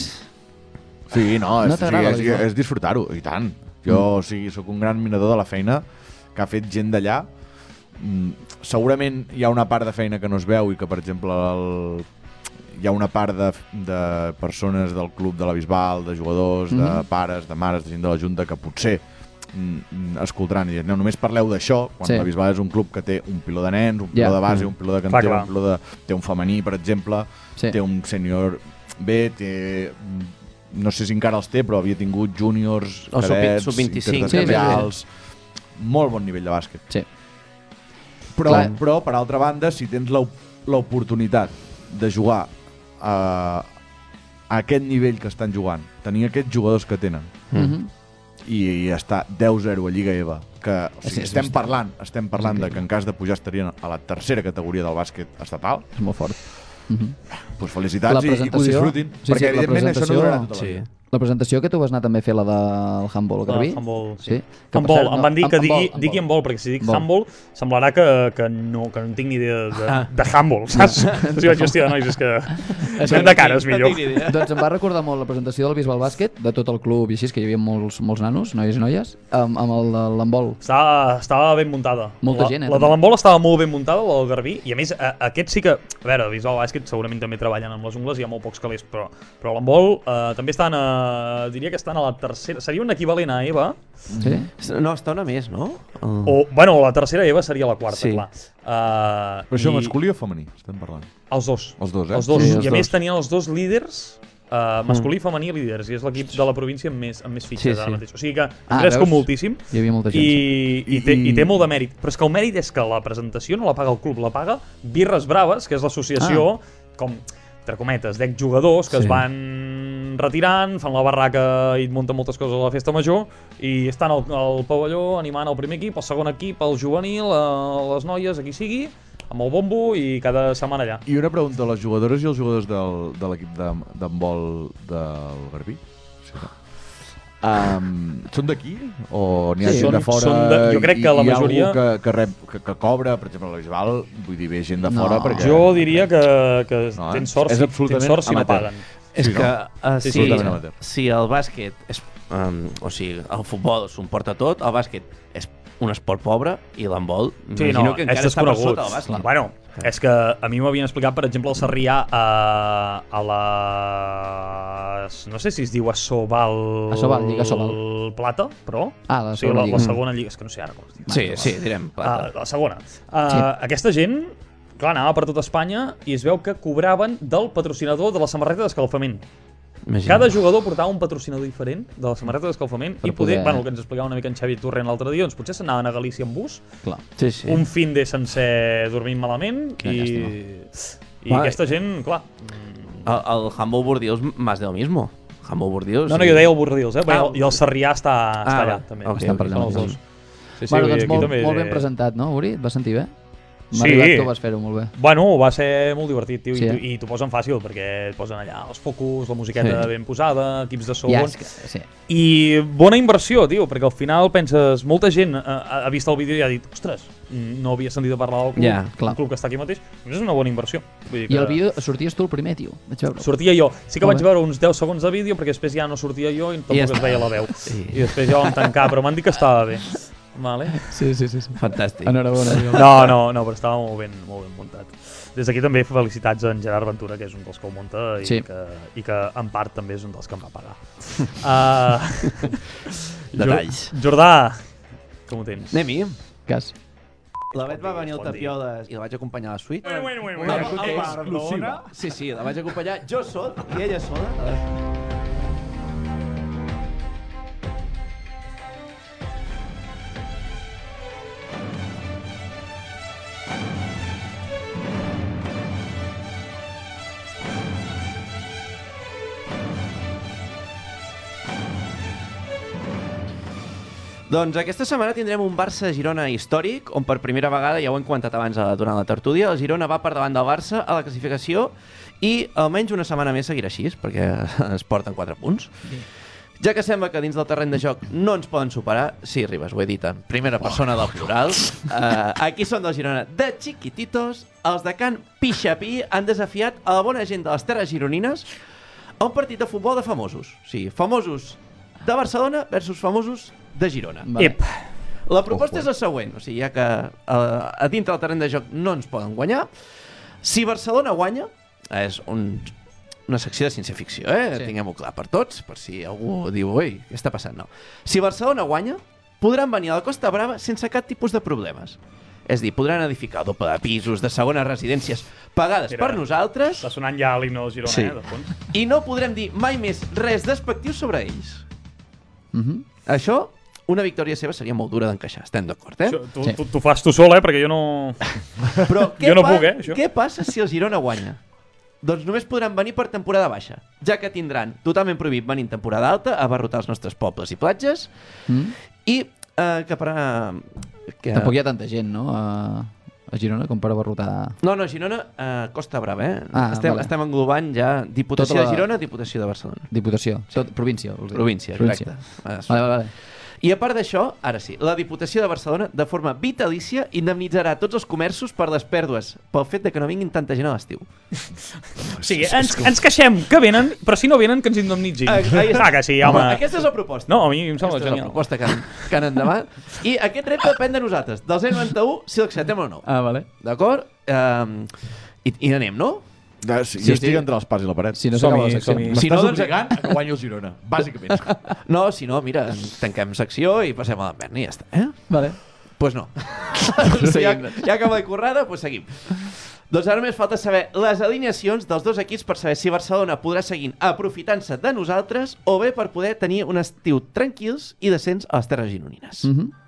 Sí, no, és, No sí, t'agrada és, la Bisbal? és disfrutar-ho, i tant. Jo, o sigui, sóc un gran minador de la feina que ha fet gent d'allà. Mm, segurament hi ha una part de feina que no es veu i que, per exemple, el... hi ha una part de, de persones del club de la Bisbal, de jugadors, de Mhm. pares, de mares, de gent de la Junta, que potser mm, escoltaran i diran, no, només parleu d'això, quan Sí. la Bisbal és un club que té un piló de nens, un piló Ja. de base, Mm. un piló de Clar, cantera, clar. un piló de... té un femení, per exemple, Sí. té un sènior B, té... mm, no sé si encara els té, però havia tingut júniors, El sub- cadets, sub vint-i-cinc, intercanvials... Molt bon nivell de bàsquet. Sí. Però, Clar. però per altra banda, si tens l'op- l'oportunitat de jugar a, a aquest nivell que estan jugant, tenir aquests jugadors que tenen, Mhm. i, i està deu zero a Lliga EVA, que o Sí, sigui, és estem bastant. parlant, estem parlant És de que en cas de pujar estarien a la tercera categoria del bàsquet estatal, És molt fort. Mhm. doncs felicitats La i, i que ho presentació- disfrutin, sí, sí, perquè la evidentment això no presentació- durarà tota la Sí. vida. La presentació que tu vas anar també a fer, la del handball, La Garbí? handball, sí. Sí. Que, Handball, per cert, em no- van dir que hand- digui, handball, digui handball, perquè si dic Handball. handball semblarà que, que, no, que no en tinc ni idea de, Ah. de handball, saps? O sigui, hòstia, nois, és que anem de cares No millor. tinc ni idea. Doncs em va recordar molt la presentació del Bisbal Bàsquet, de tot el club i així, que hi havia molts, molts nanos, noies i noies, amb, amb el de l'handball. Estava, estava ben muntada. Molta la, gent, eh, La de també. l'handball estava molt ben muntada, la del Garbí, i a més, a, aquest sí que... A veure, Bisbal Bàsquet segurament també treballen amb les ungles, hi ha molt pocs calés, però, però l'handball eh, també estan a... diria que estan a la tercera... Seria un equivalent a EVA, Sí? No, està una més, no? El... o... Bueno, la tercera EVA seria la quarta, Sí. clar. Uh, Però això masculí o femení, estem parlant? Els dos. Els dos, eh? Els dos. Sí, I els a més dos. tenien els dos líders, uh, masculí i femení líders, i és l'equip de la província amb més, amb més fitxes Sí, ara sí. mateix. O sigui que Ah, cresco veus? moltíssim. Hi havia molta gent. I, i, té, I- I té molt de mèrit. Però és que el mèrit és que la presentació no la paga el club, la paga Birres Braves, que és l'associació, com, entre cometes, d'exjugadors que Sí. es van retirant, fan la barraca i munten moltes coses a la festa major i estan al, al pavelló animant el primer equip, el segon equip, el juvenil, a les noies, a qui sigui, amb el bombo i cada setmana allà. I una pregunta, les jugadores i els jugadors del, de l'equip de- d'handbol del Garbí? Sí, no? Um, són d'aquí? O n'hi ha Sí, gent de són- fora? són de- jo crec i- que la i hi ha majoria- algú que, que, rep, que, que cobra, per exemple, a la Bisbal, vull dir, ve gent de No. fora perquè... Jo diria que, que No, eh? tens sort, És si, absolutament tens sort si no amateur. paguen. És Sí, que no? uh, Sí, si, sí, totalment amateur. si el bàsquet és, um, o sigui, el futbol s'ho emporta tot, el bàsquet és un esport pobre i l'handbol Sí, imagino no, que és encara està per desconegut. sota del bàsquet. Bueno, és que a mi m'havien explicat, per exemple, el Sarrià a, a la... no sé si es diu Assobal... Assobal, Lliga Assobal. Plata, però... Ah, la o sigui, segona la, lliga. la segona lliga, és que no sé ara com es diu. Sí, sí, direm. Uh, Plata. la segona. Uh, Sí. Aquesta gent, clar, anava per tot Espanya i es veu que cobraven del patrocinador de la samarreta d'escalfament. Imagina't. Cada jugador portava un patrocinador diferent de la samarreta d'escalfament Per i poder, poder- bueno, el que ens explicava una mica en Xavi Torrent l'altre dia, doncs potser s'anaven a Galícia amb bus, Clar. Sí, sí. un fin de sencer dormint malament Quina i, i Va, aquesta gent, clar... El, el Handball Bordils más de lo mismo. Handball Bordils... No, no, jo deia el Bordils, eh? Ah, Ah, I el Sarrià està, està ah, allà, va. també. Ok, Estan per allà Són els mateix. dos. Sí, sí, bueno, vull dir, doncs aquí molt, també molt té- ben presentat, no, Uri? Et va sentir bé? M'ha Sí. arribat que ho vas fer-ho molt bé. Bueno, va ser molt divertit, tio, Sí, i, eh? i t'ho posen fàcil, perquè et posen allà els focus, la musiqueta Sí. ben posada, equips de so Ja, bons, és que, sí. i bona inversió, tio, perquè al final penses, molta gent ha, ha vist el vídeo i ha dit, ostres, no havia sentit a parlar del club, Ja, clar. el club que està aquí mateix, doncs és una bona inversió. Vull dir que I el vídeo sorties tu el primer, tio. Vaig veure. sortia jo, sí que Molt vaig bé. veure uns deu segons de vídeo, perquè després ja no sortia jo i tampoc I ja es està. veia la veu. Sí. I després ja ho vam tancar, però m'han dit que estava bé. Vale. Sí, sí, sí. sí. Fantàstic. Enhorabona, tio. No, no, no, però estava molt ben, molt ben muntat. Des d'aquí també felicitats a en Gerard Ventura, que és un dels que ho munta i, Sí. que, i que en part també és un dels que em va pagar. uh, Detalls. Jordà, com ho tens? Anem-hi. Cas. La Bet va venir al Bon dia. Tapioles i la vaig acompanyar a la suite. Bueno, bueno, bueno, No, bueno. és exclusiva. Sí, sí, la vaig acompanyar jo sol i ella sola. Doncs aquesta setmana tindrem un Barça-Girona històric, on per primera vegada, ja ho hem comentat abans a- durant la tertúlia, el Girona va per davant del Barça a la classificació i almenys una setmana més seguirà així, perquè es porten quatre punts. Ja que sembla que dins del terreny de joc no ens poden superar, sí, Ribas, ho he dit en primera persona del plural, uh, aquí són del Girona de Chiquititos, els de Can Pixapí han desafiat a la bona gent de les Terres Gironines a un partit de futbol de famosos. O sigui, famosos de Barcelona versus famosos de Girona. Vale. Ep. La proposta és la següent, o sigui, ja que a, a dintre del terreny de joc no ens poden guanyar, si Barcelona guanya, és un, una secció de ciència-ficció, eh? Sí. Tinguem-ho clar per tots, per si algú diu, ui, què està passant? No. Si Barcelona guanya, podran venir a la Costa Brava sense cap tipus de problemes. És a dir, podran edificar doble de pisos, de segones residències, pagades Mira, per nosaltres, Està sonant ja l'himne del Girona, Sí. eh, de fons. i no podrem dir mai més res despectiu sobre ells. Mhm. Això, una victòria seva seria molt dura d'encaixar, estem d'acord, eh? Això, tu, Sí. tu, tu fas tu sol, eh, perquè jo no... Però què, Jo no pa puc, eh, això. què passa si el Girona guanya? Doncs només podran venir per temporada baixa, ja que tindran totalment prohibit venir en temporada alta a abarrotar els nostres pobles i platges Mm? i eh, que per... eh, Que... Tampoc hi ha tanta gent, no? A, a Girona com per abarrotar... No, no, Girona, eh, Costa Brava, eh? Ah, estem, vale. estem englobant ja Diputació Tota la- de Girona, Diputació de Barcelona. Diputació. Tot, província, vols dir? Província, correcte. Eh, Vale, vale, vale. I a part d'això, ara sí, la Diputació de Barcelona, de forma vitalícia, indemnitzarà tots els comerços per les pèrdues pel fet de que no vinguin tanta gent a l'estiu. O sigui, ens, ens queixem que venen, però si no venen, que ens indemnitzin. Ah, ahí està. Ah, que sí, home. Aquesta és la proposta. No, a mi em sembla Aquesta és la genial. proposta que, han- que han endavant. I aquest repte depèn de nosaltres, del zero coma noranta-u, si l'acceptem o no. Ah, vale. D'acord? Um, i, I anem, no? Ja, sí, Sí, jo estic sí. entre l'espàs i la paret. Si no s'acaba Som-hi, la secció. som-hi. M'estàs Si no, doncs- obligant a que guanyi el Girona, bàsicament. No, si no, mira, tanquem secció i passem a l'Envern i ja està, eh? Vale. Doncs pues no. ja, ja que amb la currada, doncs pues seguim. Doncs ara només falta saber les alineacions dels dos equips per saber si Barcelona podrà seguir aprofitant-se de nosaltres o bé per poder tenir un estiu tranquils i decents a les Terres Gironines. Mm -hmm.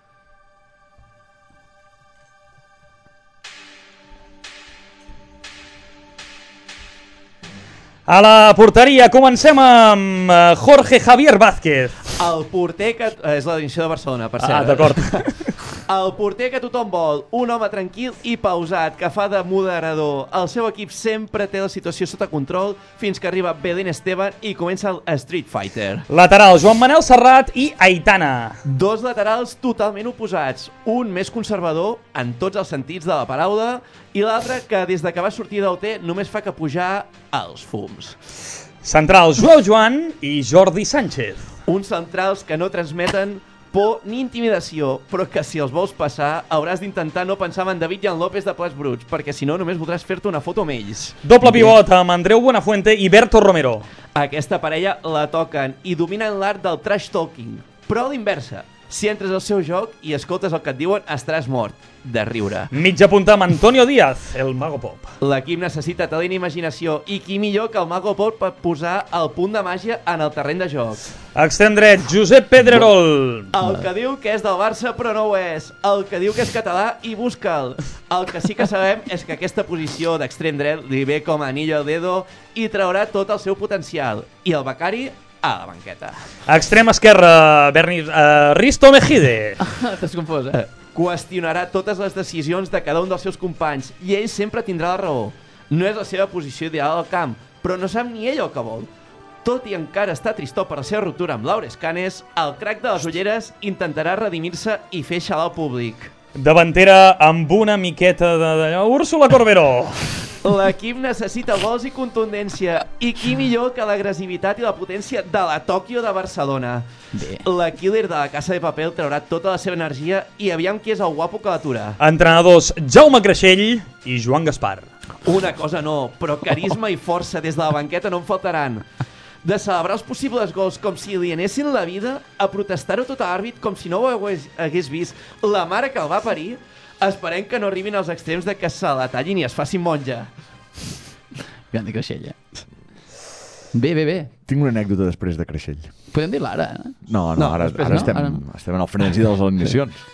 A la porteria comencem amb eh, Jorge Javier Vázquez. El porter que... eh, És la definició de Barcelona, per cert. Ah, d'acord. El porter que tothom vol, un home tranquil i pausat, que fa de moderador. El seu equip sempre té la situació sota control fins que arriba Belén Esteban i comença el Street Fighter. Lateral, Joan Manel Serrat i Aitana. Dos laterals totalment oposats. Un més conservador en tots els sentits de la paraula i l'altre que des de que va sortir d'O T només fa que pujar als fums. Central, Joel Joan i Jordi Sánchez. Uns centrals que no transmeten por ni intimidació, però que si els vols passar hauràs d'intentar no pensar en David i en López de plats bruts, perquè si no només voldràs fer-te una foto amb ells. Doble pivot amb Andreu Buenafuente i Berto Romero. Aquesta parella la toquen i dominen l'art del trash talking, però a l'inversa. Si entres al seu joc i escoltes el que et diuen, estaràs mort de riure. Mitja punta amb Antonio Díaz, el mago pop. L'equip necessita talent i imaginació, i qui millor que el Mago Pop per posar el punt de màgia en el terreny de joc. Extrem dret, Josep Pedrerol. El que diu que és del Barça però no ho és. El que diu que és català i busca'l. El que sí que sabem és que aquesta posició d'extrem dret li ve com a anillo al dedo i traurà tot el seu potencial. I el becari a la banqueta. Extrem esquerre, Berni uh, Risto Mejide. T'has confós, eh? qüestionarà totes les decisions de cada un dels seus companys i ell sempre tindrà la raó. No és la seva posició ideal al camp, però no sap ni ell el que vol. Tot i encara està tristor per la seva ruptura amb Laures Canes, el crac de les ulleres intentarà redimir-se i fer xalar al públic. Davantera amb una miqueta de... de... Úrsula Corberó. L'equip necessita gols i contundència, i qui millor que l'agressivitat i la potència de la Tòquio de Barcelona. Bé. La killer de la Casa de Papel traurà tota la seva energia i aviam qui és el guapo que l'atura. Entrenadors Jaume Creixell i Joan Gaspar. Una cosa no, però carisma i força des de la banqueta no en faltaran. De celebrar els possibles gols com si li anessin la vida, a protestar-ho tot a l'àrbit com si no ho hagués, hagués vist la mare que el va parir, esperem que no arribin als extrems de que se la tallin i es facin monja. Grande Creixell, eh? Bé, bé, bé. Tinc una anècdota després de Creixell. Podem dir-la ara, eh? No, no, No, ara, després ara, no? estem, Ara no. estem en el frenesi de les alineacions.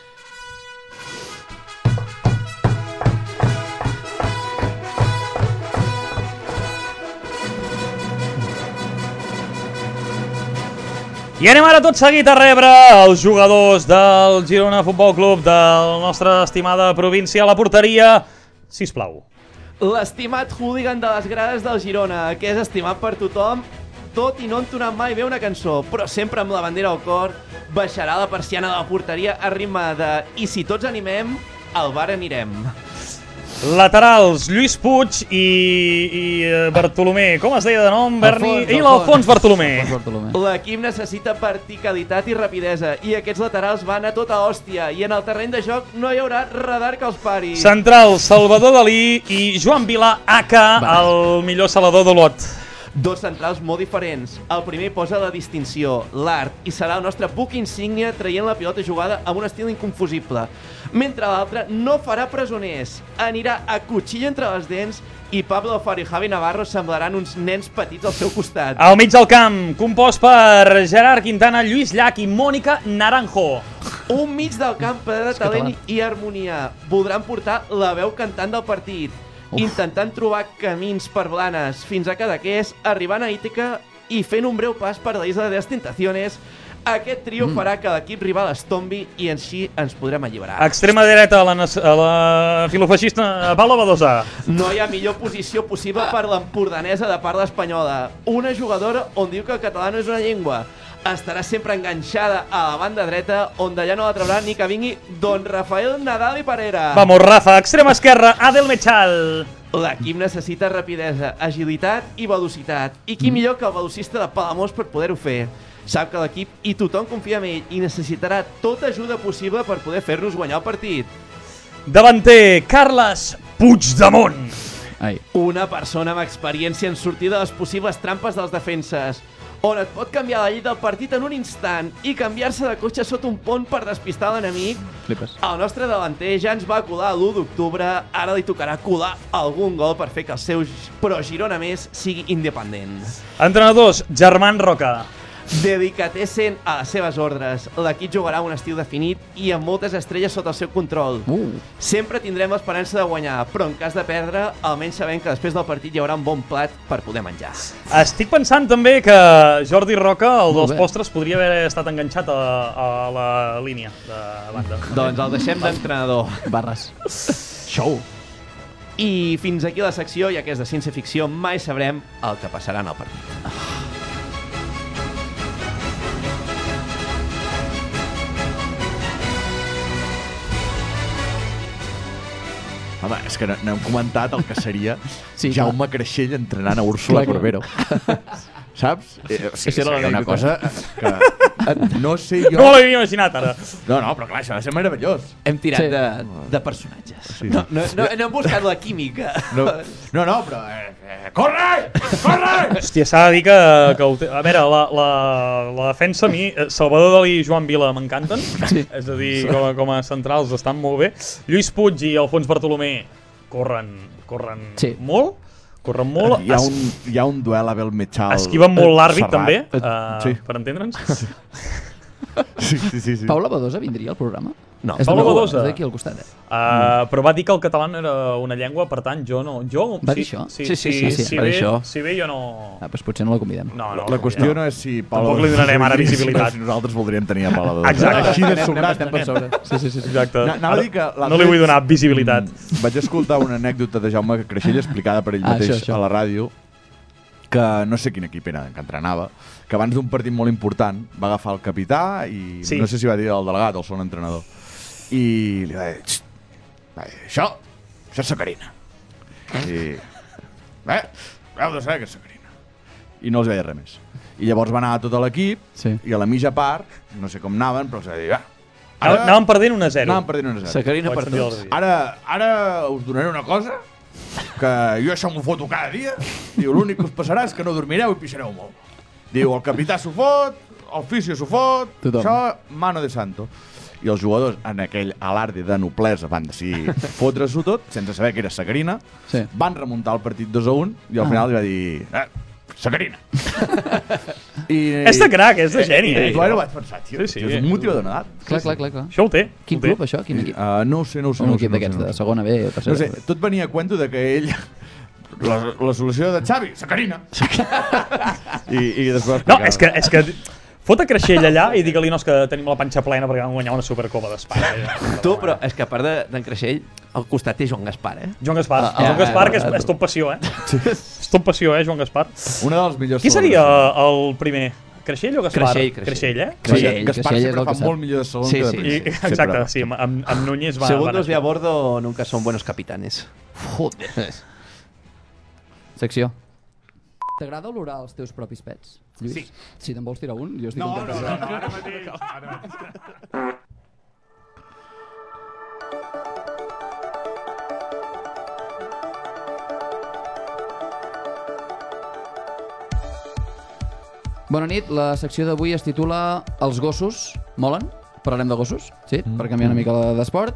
I anem ara tot seguit a rebre els jugadors del Girona Futbol Club de la nostra estimada província a la porteria. Sisplau. L'estimat hooligan de les grades del Girona, que és estimat per tothom, tot i no entonant mai bé una cançó, però sempre amb la bandera al cor, baixarà la persiana de la porteria a ritme de "I si tots animem, al bar anirem". Laterals, Lluís Puig i, i eh, Bartolomé. Com es deia de nom, Berni? Alfons, I l'Alfons Bartolomé. Alfons Bartolomé. L'equip necessita verticalitat i rapidesa, i aquests laterals van a tota hòstia, i en el terreny de joc no hi haurà radar que els pari. Centrals, Salvador Dalí i Joan Vilà, aka el millor salador d'Olot. Dos centrals molt diferents. El primer posa la distinció, l'art, i serà el nostre buc insígnia traient la pilota jugada amb un estil inconfusible. Mentre l'altre no farà presoners, anirà a cuchillo entre les dents i Pablo Alfaro i Javi Navarro semblaran uns nens petits al seu costat. Al mig del camp, compost per Gerard Quintana, Lluís Llach i Mònica Naranjo. Un mig del camp ple de talent i harmonia. Voldran portar la veu cantant del partit, Uf. intentant trobar camins per Blanes fins a Cadaqués, arribant a Ítica i fent un breu pas per la Isla de les Tentaciones. Aquest trio mm. farà que l'equip rival es tombi i així ens podrem alliberar. Extrema dreta a la, a la filofeixista Pablo Badosa. No hi ha millor posició possible per l'empordanesa de parla espanyola. Una jugadora on diu que el català no és una llengua. Estarà sempre enganxada a la banda dreta, on d'allà no la traurà ni que vingui Don Rafael Nadal i Parera. Vamos, Rafa. Extrema esquerra, Adel Mechal. L'equip necessita rapidesa, agilitat i velocitat. I qui millor que el velocista de Palamós per poder-ho fer? Sap que l'equip i tothom confia en ell i necessitarà tota ajuda possible per poder fer-nos guanyar el partit. Davanter, Carles Puigdemont. Ai. Una persona amb experiència en sortir de les possibles trampes dels defenses, on et pot canviar la llei del partit en un instant i canviar-se de cotxe sota un pont per despistar l'enemic. Flipes. El nostre davanter ja ens va colar l'u d'octubre, ara li tocarà colar algun gol per fer que el seu Pro Girona més sigui independent. Entrenadors, Germán Roca. Dedicatessen a les seves ordres. L'equip jugarà un estil definit i amb moltes estrelles sota el seu control. Uh. Sempre tindrem l'esperança de guanyar, però en cas de perdre, almenys sabem que després del partit hi haurà un bon plat per poder menjar. Estic pensant també que Jordi Roca, el Molt dels bé. postres, podria haver estat enganxat a, a la línia de banda. Doncs el deixem d'entrenador. Barres. Show! I fins aquí la secció, ja que és de ciència-ficció, mai sabrem el que passarà en el partit. Home, és que no, no hem comentat el que seria Sí, Jaume Creixell entrenant a Úrsula Clar, clar. Corbero. Saps? Eh, o sigui, Això era seria una cosa l'anècdota. que no sé jo... No me l'havia imaginat, ara. No, no, però clar, això ha de ser meravellós. Hem tirat Sí. de, de personatges. Sí. No, no, no, no hem buscat la química. No, no, no però... Eh, eh, corre! Corre! Hòstia, s'ha de dir que... que ho té... A veure, la, la, la defensa a mi, eh, Salvador Dalí i Joan Vila m'encanten. Sí. És a dir, com a, com a centrals estan molt bé. Lluís Puig i Alfons Bartolomé corren, corren Sí. molt. Corren molt. Hi ha Es- un, hi ha un duel Abel Mechal... Esquiven molt l'àrbit, Serrat. també, Eh, uh, sí. per entendre'ns. Sí, sí, sí, sí. Paula Badosa vindria al programa? No. És de Pablo Begur, Badosa. és d'aquí al costat, eh? Uh, però va dir que el català no era una llengua, per tant, jo no... Jo, Va sí, dir això? Sí, Sí, sí, sí, sí, si, va dir ve, això. si ve jo no... Ah, doncs potser no la convidem. No, no, La qüestió no és si Pablo Tampoc li donarem ara Badosa- visibilitat. Si nosaltres voldríem tenir a Pablo Badosa. Exacte. Així de Anem- sobrat. estem per sobre. Sí, sí, sí. sí. Exacte. Na- anava a dir que Ara l'altre no li vull dia- donar visibilitat. Mm, vaig escoltar una anècdota de Jaume Creixell explicada per ell Ah, mateix això, això. a la ràdio, que no sé quin equip era que entrenava, que abans d'un partit molt important va agafar el capità i Sí. no sé si va dir el delegat o el segon entrenador, i li va dir, "Xt, va dir això, això és sacarina. I, eh, heu de saber que és sacarina. I no els veia res més. I llavors va anar tot l'equip, Sí. i a la mitja part, no sé com anaven, però els va dir, ah, Ara... Anàvem perdent un a zero. anàvem perdent una zero. Sacarina Ho vaig per sentir tots. l'altre dia. Ara, ara us donaré una cosa, que jo això m'ho foto cada dia. Diu, l'únic que us passarà és que no dormireu i pixareu molt. Diu, el capità s'ho fot, el fisio s'ho fot, Tothom. això, mano de santo. I els jugadors, en aquell alarde de noblesa, van decidir fotre-s'ho tot, sense saber que era sacarina, Sí. van remuntar el partit dos a un, i al Ah. final li va dir, eh, sacarina. I, És de crac, és de geni. I, Eh? i, vaig pensar, tio, Sí, sí. és un motiu de Nadal. Clar, clar, clar, clar. Això ho té. Quin ho té. club, això? Quin equip? Uh, no ho sé, no ho sé. Un no ho sé, equip no ho sé, d'aquests, no ho de sé. segona B o tercera No sé, B. tot venia a cuento de que ell... La, la solució de Xavi, sacarina. I, i després... No, és que, és que fot a Creixell allà i digue-li no, és que tenim la panxa plena perquè vam guanyar una Supercopa d'Espanya. Tu, però és que a part de- d'en Creixell, al costat té Joan Gaspar, eh? Joan Gaspar. Ah, Joan ah, Gaspar, ah, que és, ah, és tot passió, eh? És tot passió, eh, Joan Gaspar. Una de les millors Qui seria celebracions. el primer? Creixell o Gaspar? Creixell, Creixell. Creixell, eh? Creixell, Gaspar Creixell és sempre el fa que sap. molt millor de segon Sí, que de sí. I, primer. exacte, Sempre. sí, amb, amb, amb Núñez va... Segundos va de a bordo nunca son buenos capitanes. Joder. Secció. T'agrada olorar els teus propis pets, Lluís? Sí. Si te'n vols tirar un, jo estic No, content. no, no, no, ara mateix. Ara mateix. Bona nit, la secció d'avui es titula Els gossos molen. Parlarem de gossos, sí, mm. per canviar una mica d'esport.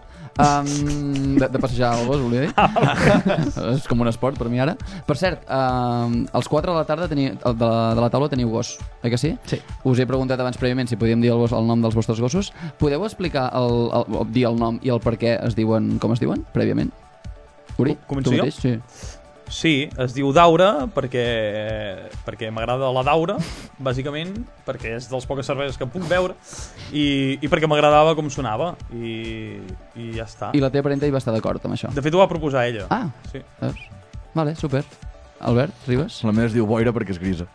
Um, de, de passejar el gos, volia dir. És com un esport per mi ara. Per cert, um, als quatre de la tarda teniu, de, la, de la taula teniu gos, oi que sí? Sí. Us he preguntat abans prèviament si podíem dir el, gos, el nom dels vostres gossos. Podeu explicar, el, el, o dir el nom i el per què es diuen com es diuen, prèviament? Uri, Començo tu jo? mateix? Sí. Sí, es diu Daura perquè, perquè m'agrada la Daura, bàsicament, perquè és dels poques cerveses que puc beure i, i perquè m'agradava com sonava i, i ja està. I la teva parenta hi va estar d'acord amb això? De fet, ho va proposar ella. Ah, Sí. veus? Vale, super. Albert, Ribas? La meva es diu Boira perquè és grisa.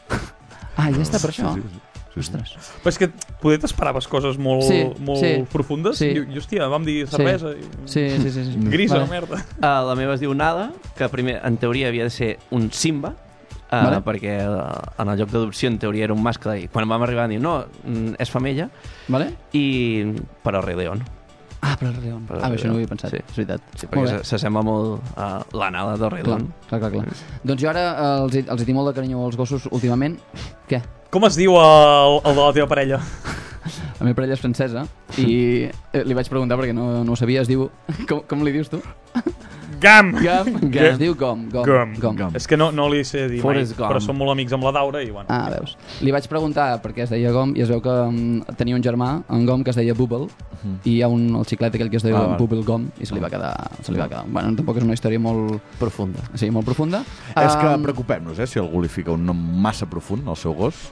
Ah, ja està per això. Sí, sí, sí. Ostres. Però és que poder t'esperaves coses molt, Sí, molt sí, profundes. sí. I, i, hòstia, vam dir cervesa i... Sí, sí, sí. sí. Grisa, Vale. merda. Uh, la meva es diu Nada, que primer, en teoria, havia de ser un Simba, uh, Vale. perquè uh, en el lloc d'adopció, en teoria, era un mascle, i quan vam arribar vam dir, no, mm, és femella, Vale? i per al Rei León. Ah, però el León. Per Ah, el això no ho León. havia pensat, Sí. és veritat. Sí, Molt perquè bé. se- s'assembla molt a la Nada del Rei Clar, León. clar, clar, clar. Doncs jo ara eh, els, hi- els hi tinc molt de carinyo als gossos últimament. Què? Com es diu el, el de la teva parella? La meva parella és francesa i eh, li vaig preguntar perquè no, no ho sabia. Es diu... Com, com li dius tu? Gam! Gam. Gam. Es diu Gom. Gom. Gom. Gom. Gom. És que no, no li sé dir mai, Forrest Gump. però som molt amics amb la Daura i bueno. Ah, veus. Li vaig preguntar perquè es deia Gom i es veu que um, tenia un germà, en Gom, que es deia Bubble, i hi ha un, el xiclet aquell que es deia Ah, vale. Bubble Gom i se li va quedar... Se li va quedar. Bueno, tampoc és una història molt... Profunda. Sí, molt profunda. És que Um, preocupem-nos, eh, si algú li fica un nom massa profund al seu gos.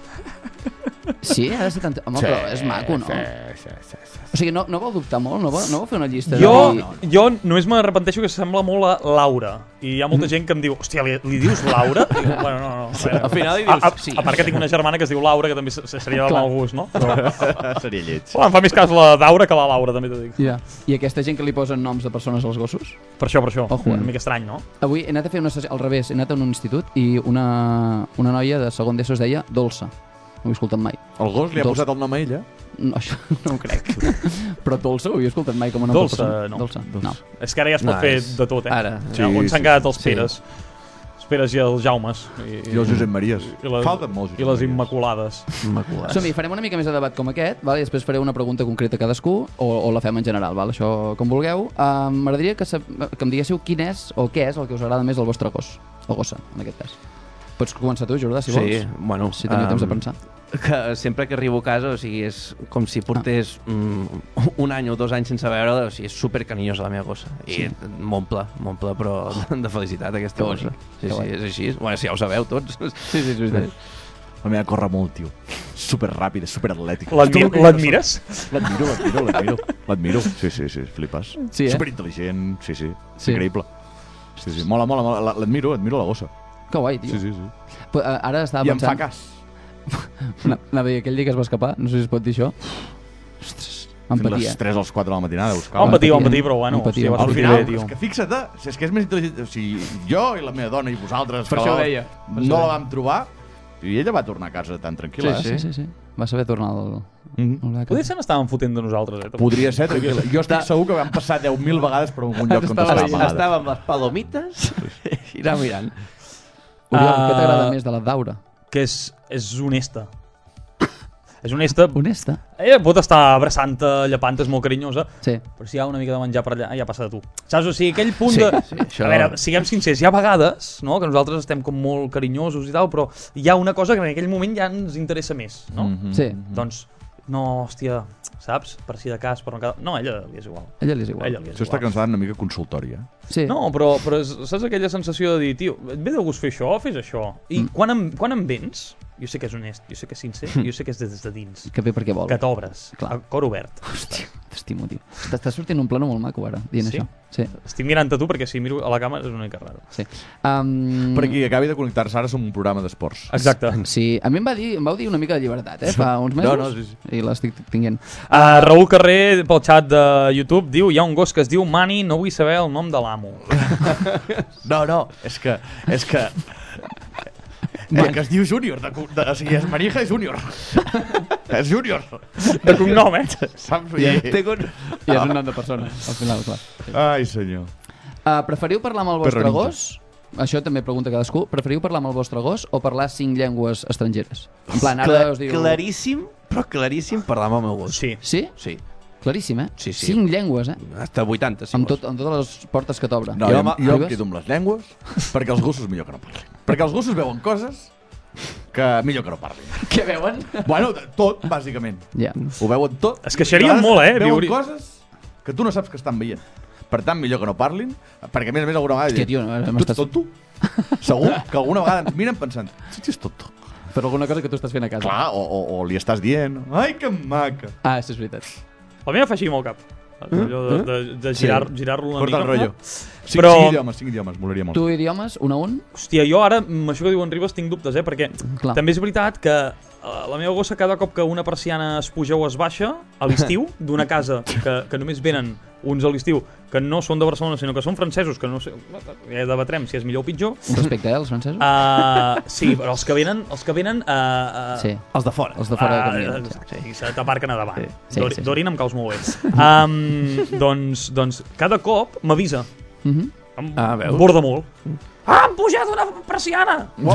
Sí, ha de ser tant... Home, però és maco, no? Sí, sí, sí, sí. O sigui, no, no vol dubtar molt? No vol, no vol fer una llista? Jo, de... dir- jo només m'arrepenteixo que sembla molt a Laura. I hi ha molta gent que em diu, hòstia, li, li dius Laura? I dic, bueno, no, no. no. Al final li dius, a, a, sí. A part que tinc una germana que es diu Laura, que també se- seria de Clar. mal gust, no? Però, Seria lleig. bueno, em fa més cas la Daura que la Laura, també t'ho dic. Ja. I aquesta gent que li posen noms de persones als gossos? Per això, per això. Ojo, eh? Una mica estrany, no? Avui he anat a fer una sessió, al revés, he anat a un institut i una, una noia de segon d'ESO es deia Dolça. No ho he escoltat mai. El gos li ha Dolç. posat el nom a ella? No, això no ho crec. Però Dolça ho havia escoltat mai com a nom Dolça, de persona. no. Dolça, no. És que ara ja es pot No, fer és- de tot, eh? Ara. Ja, Sí, on s'han sí, quedat els sí. Peres? Els Peres i els Jaumes. I, I els Josep Maries. I les, Falten molts I Josep les Maries. Immaculades. Immaculat. Som-hi, farem una mica més de debat com aquest, vale? I després faré una pregunta concreta a cadascú, o, o la fem en general, vale? Això com vulgueu. Uh, M'agradaria que, sap- que em diguéssiu quin és o què és el que us agrada més del vostre gos, o gossa, en aquest cas. Pots començar tu, Jordà, si vols. Sí, bueno... Si teniu um, temps de pensar. Que sempre que arribo a casa, o sigui, és com si portés ah. mm, un any o dos anys sense veure-la, o sigui, és super carinyosa la meva gossa. I sí. m'omple, m'omple, però de felicitat aquesta gossa. Sí, sí, és així. Bueno, si ja ho sabeu tots. Sí, sí, sí. sí. La meva corre molt, tio. Super ràpid, super atlètic. L'admires? L'admiro, l'admiro, l'admiro. L'admiro. Sí, sí, sí, flipes. Sí, eh? Super intel·ligent, sí, sí. Sí. Increïble. Sí, sí. Mola, mola, mola. L'admiro, admiro la gossa. Que guai, tio. Sí, sí, sí. Però, uh, ara estava I pensant... em fa cas. Anava a dir, aquell dia que es va escapar, no sé si es pot dir això. Ostres, em patia. Les tres o les quatre de la matinada buscava. Vam patir, vam patir, però bueno, hòstia, va Al sortir final, bé, tio. és que fixa't, és que és més intel·ligent. O sigui, jo i la meva dona i vosaltres, per això ho deia. No la vam trobar i ella va tornar a casa tan tranquil·la. Sí, sí, sí, sí. Va saber tornar al... Mm-hmm. Podria ser n'estàvem fotent de nosaltres, eh? Podria ser, tranquil·la. Jo estic segur que vam passar deu mil vegades per algun lloc on estava amagada. Estava amb les palomites i anava mirant. Oriol, uh... què t'agrada més de la Daura? Que és, és honesta. És honesta. Honesta? Ella pot estar abraçant-te, llepant-te, és molt carinyosa, sí. però si hi ha una mica de menjar per allà, ja passa de tu. Saps? O sigui, aquell punt sí, de... Sí, això... A veure, siguem sincers, hi ha vegades, no?, que nosaltres estem com molt carinyosos i tal, però hi ha una cosa que en aquell moment ja ens interessa més, no? Mm-hmm. Sí. Doncs, no, hòstia, saps? Per si de cas, per no cada... No, a ella li és igual. Ella li és igual. Ella li és Això està igual. cansat una mica consultori, eh? Sí. No, però, però és, saps aquella sensació de dir, tio, et ve de gust fer això, fes això. I mm. quan, em, quan em vens, jo sé que és honest, jo sé que és sincer, jo sé que és des de dins. Que ve perquè vol. Que t'obres, a cor obert. Hòstia, t'estimo, tio. T'està sortint un plano molt maco ara, dient sí? això. Sí. Estic mirant-te tu perquè si miro a la càmera és una mica raro. Sí. Um... Per aquí acabi de connectar-se, ara som un programa d'esports. Exacte. Sí, a mi em, va dir, em vau dir una mica de llibertat, eh, fa uns mesos, no, no, sí, sí. I l'estic tinguent. Uh, Raül Carrer, pel xat de YouTube, diu, hi ha un gos que es diu Mani, no vull saber el nom de l'amo. No, no, és que... És que... És que es diu Júnior, de, de, o sigui, és Marija és Júnior. És Júnior. De cognom, eh? Saps? Ja, I... un... I és un nom de persona, al final, clar. Ai, senyor. Uh, preferiu parlar amb el vostre Perronita. gos? Això també pregunta cadascú. Preferiu parlar amb el vostre gos o parlar cinc llengües estrangeres? En plan, ara Cla us diu... Claríssim, però claríssim parlar amb el meu gos. Sí. Sí? Sí. Claríssim, eh? Sí, sí. Cinc llengües, eh? Hasta vuitanta, si Amb, vols. tot, amb totes les portes que t'obre. No, jo, jo, jo em Arribes? quedo amb les llengües perquè els gossos millor que no parlin. Perquè els gossos veuen coses que millor que no parlin. Què veuen? Bueno, tot, bàsicament. Ja. Ho veuen tot. Es queixarien molt, eh? Veuen Viuri... coses que tu no saps que estan veient. Per tant, millor que no parlin, perquè a més a més alguna vegada... Hòstia, tio, no, tu ets tonto? Segur que alguna vegada ens miren pensant, tu ets tonto. Per alguna cosa que tu estàs fent a casa. Clar, o, o, o li estàs dient, ai, que maca. Ah, això és veritat. A mi em fa així molt cap. Allò de, de, de girar-lo Sí. girar una Corta mica. el rotllo. Cinc, Però- cinc idiomes, cinc idiomes, molaria molt. Tu idiomes, un a un? Hòstia, jo ara, amb això que diu en Ribas, tinc dubtes, eh? Perquè Clar. també és veritat que eh, la meva gossa, cada cop que una persiana es puja o es baixa, a l'estiu, d'una casa que, que només venen uns a l'estiu, que no són de Barcelona, sinó que són francesos, que no sé, ja debatrem si és millor o pitjor. Un respecte, eh, els francesos? Uh, sí, però els que venen, els que venen uh, uh, Sí, Els de fora. els de fora de Uh, camí. sí, sí, se t'aparquen a davant. Sí, sí, Dori, sí, sí. Dorin em caus molt bé. Um, doncs, doncs, cada cop m'avisa. Mhm. Em Ah, veus? borda molt. Ah, han pujat una persiana!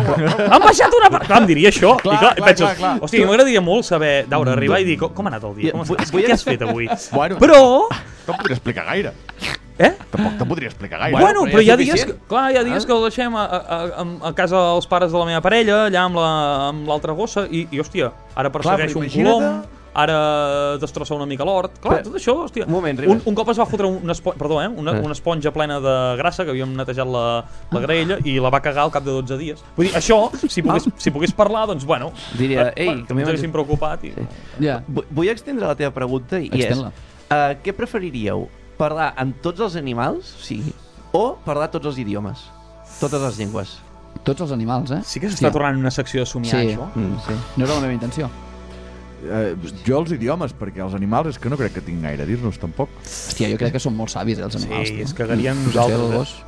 Han baixat una persiana! Clar, em diria això. Clar, I clar, clar, penso, clar, clar. hòstia, m'agradaria molt saber, Daura, arribar i dir com, com ha anat el dia? Com Vull- estàs? vull- Què has fet avui? Bueno, Però... no podria explicar gaire. Eh? Tampoc te podria explicar gaire. Bueno, però però ja hi ha és dies, que, suficient. clar, hi ha dies que el deixem a, a, a, a casa dels pares de la meva parella, allà amb la- amb l'altra gossa, i, i hòstia, ara persegueixo però un imagina't- colom, ara destrossa una mica l'hort. Clar, Però- tot això, hòstia. Un moment, un, Ribas. un cop es va fotre una, espo perdó, eh, una, Eh. una esponja plena de grassa, que havíem netejat la, la graella, i la va cagar al cap de dotze dies. Vull dir, això, si pogués, si pogués parlar, doncs, bueno, Diria, eh, ei, que a mi ens m'han haguéssim preocupat. I... Ja. Vu- Vull extendre la teva pregunta i Extén-la. és uh, què preferiríeu? Parlar amb tots els animals, o sigui, o parlar tots els idiomes? Totes les llengües. Tots els animals, eh? Sí que s'està Hòstia. tornant una secció de somiar, Sí. això. Mm. Sí. No era la meva intenció. Eh, jo els idiomes, perquè els animals és que no crec que tinc gaire a dir-nos, tampoc. Hòstia, jo crec que són molt savis, eh, els animals. Sí, tio. es cagarien Sí, nosaltres. el Eh? gos.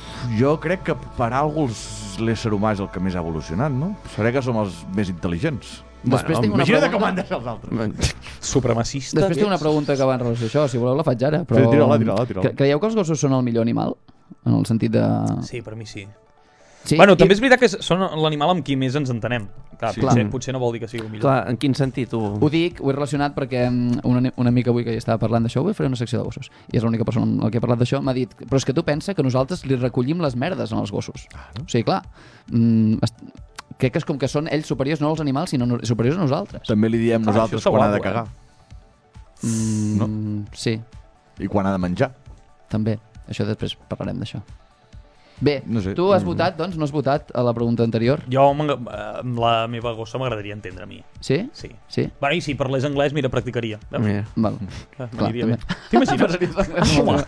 Jo crec que per alguns l'ésser humà és el que més ha evolucionat, no? Seré que som els més intel·ligents. Després tinc una Imagina't pregunta... com han de ser els altres. Supremacista. Després tinc una ets? pregunta que va en relació a això, si voleu la faig ara. Però... Sí, tira-la, tira-la, tira-la. Cre- Creieu que els gossos són el millor animal? En el sentit de... Sí, per mi sí. Sí, Bueno, i- també és veritat que són l'animal amb qui més ens entenem. Clar, Sí. potser, Clar. potser no vol dir que sigui el millor. Clar, en quin sentit? Ho... Ho dic, ho he relacionat perquè mm, una, una amica avui que ja estava parlant d'això, avui faré una secció de gossos, i és l'única persona amb la que he parlat d'això, m'ha dit, però és que tu pensa que nosaltres li recollim les merdes als gossos. O sigui, clar, mm, est- crec que és com que són ells superiors no als animals, sinó no, superiors a nosaltres. També li diem Clar, nosaltres això està quan ha de guapo, eh? cagar. Mm, Sí, I quan ha de menjar. també. Això després parlarem d'això. Bé, No sé. tu has Mm. votat, doncs? No has votat a la pregunta anterior? Jo, m'ag- eh, amb la meva gossa m'agradaria entendre a mi. Sí? Sí. Sí? Bueno, i si parlés anglès, mira, practicaria. Veus? Mira. Val. Clar, Clar, m'aniria bé. també. T'imagines? Home.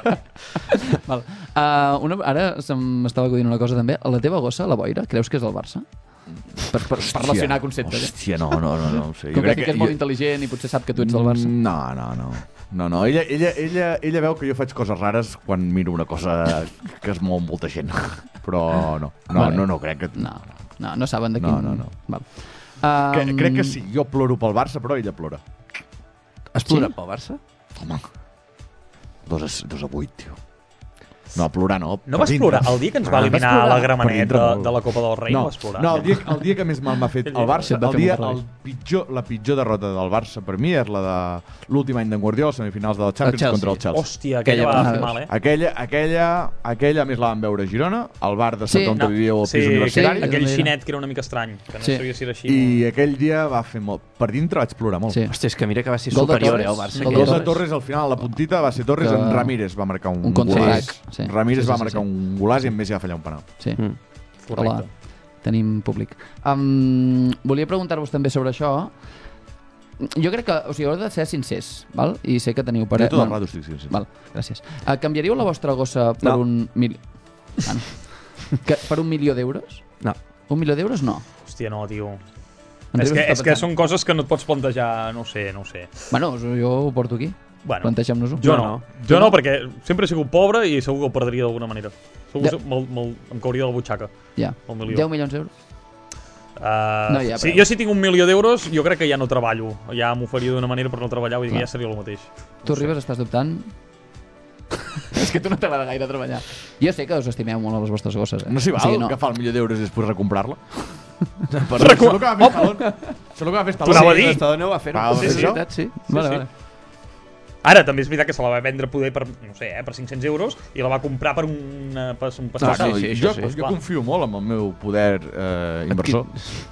Val. Uh, una, ara se m'estava acudint una cosa també. La teva gossa, la boira, creus que és el Barça? Per, per, per relacionar conceptes. Eh? Hòstia, no, no, no, no ho sé. Com que, que és molt intel·ligent i potser sap que tu ets del Barça. No, no, no. No, no, ella, ella, ella, ella veu que jo faig coses rares quan miro una cosa que es mou molta gent. Però no, no, Vale. no, no crec que... No, no, no saben de No, quin... no, no. Val. Que, Um, crec que sí, jo ploro pel Barça, però ella plora. Has plorat pel Barça? Home, dos a, dos a vuit, tio. No, plorar no. No per vas dintre. plorar el dia que ens va Ah, eliminar vas plorar? la Per gramenet dintre de, molt. de la Copa del Rei, No, vas plorar. no el, dia, el dia que més mal m'ha fet el Barça, Et va el fer dia, molta el pitjor, la pitjor derrota del Barça per mi és la de l'últim any d'en Guardiola, semifinals de la Champions Chelsea. contra el Chelsea. Hòstia, aquella Aquella va va- fer mal, eh? Aquella, aquella, aquella a més la vam veure a Girona, al bar de Sí. Santa on No, vivíeu al sí, pis universitari, sí. aquell Era- xinet que era una mica estrany, que no Sí. sabia si era així. i aquell dia va fer molt... Per dintre vaig plorar molt. Sí. Hòstia, és que mira que va ser Gol de superior, eh, Torres. al Barça. Gol El de gol aquell. de Torres al final, a la puntita, va ser Torres, Que- en Ramírez va marcar un, Un contraatac. golaç. Sí. Ramírez Sí, sí, va sí, marcar sí. un golaç i en més ja va fallar un penal. Sí. Mm. Correcte. Hola, tenim públic. Um, volia preguntar-vos també sobre això. Jo crec que, o sigui, heu de ser sincers, val? I sé que teniu Jo pare... tot el no, rato estic sense. Val, gràcies. Uh, canviaríeu la vostra gossa per No. un mil... Ah, no. que, per un milió d'euros? No. Un milió d'euros no. Hòstia, no, tio. En És Ribas que, està és que pensant. són coses que no et pots plantejar, no ho sé, no ho sé. Bueno, jo ho porto aquí. Bueno, Planteja'm-nos-ho. jo Jo no. no. Jo no, perquè sempre he sigut pobre i segur que ho perdria d'alguna manera. Segur Ja. que me'l- me'l- em cauria de la butxaca, Ja. el milió. deu milions d'euros? Uh, No hi ha sí, preu. jo si tinc un milió d'euros, jo crec que ja no treballo. Ja m'ho faria d'una manera per no treballar, vull dir que Clar. ja seria el mateix. Tu, Ribas, estàs dubtant? És que tu no t'agrada gaire treballar. Jo sé que us estimeu molt a les vostres gosses. Eh? No s'hi val O sigui, no. que fa el milió d'euros i després recomprar-la? Recu- Això és el que va fer Stallone. Això és el que va fer T'ho anava a Stallone. dir. L'Estadone ho va fer. Va, Sí, va sí, fer veritat, sí. Vale, sí. vale. Ara, també és veritat que se la va vendre poder per, no sé, eh, per cinc-cents euros i la va comprar per un, per un Ah, pastissal. sí, sí, jo, això sí. jo Clar. confio molt en el meu poder eh, inversor.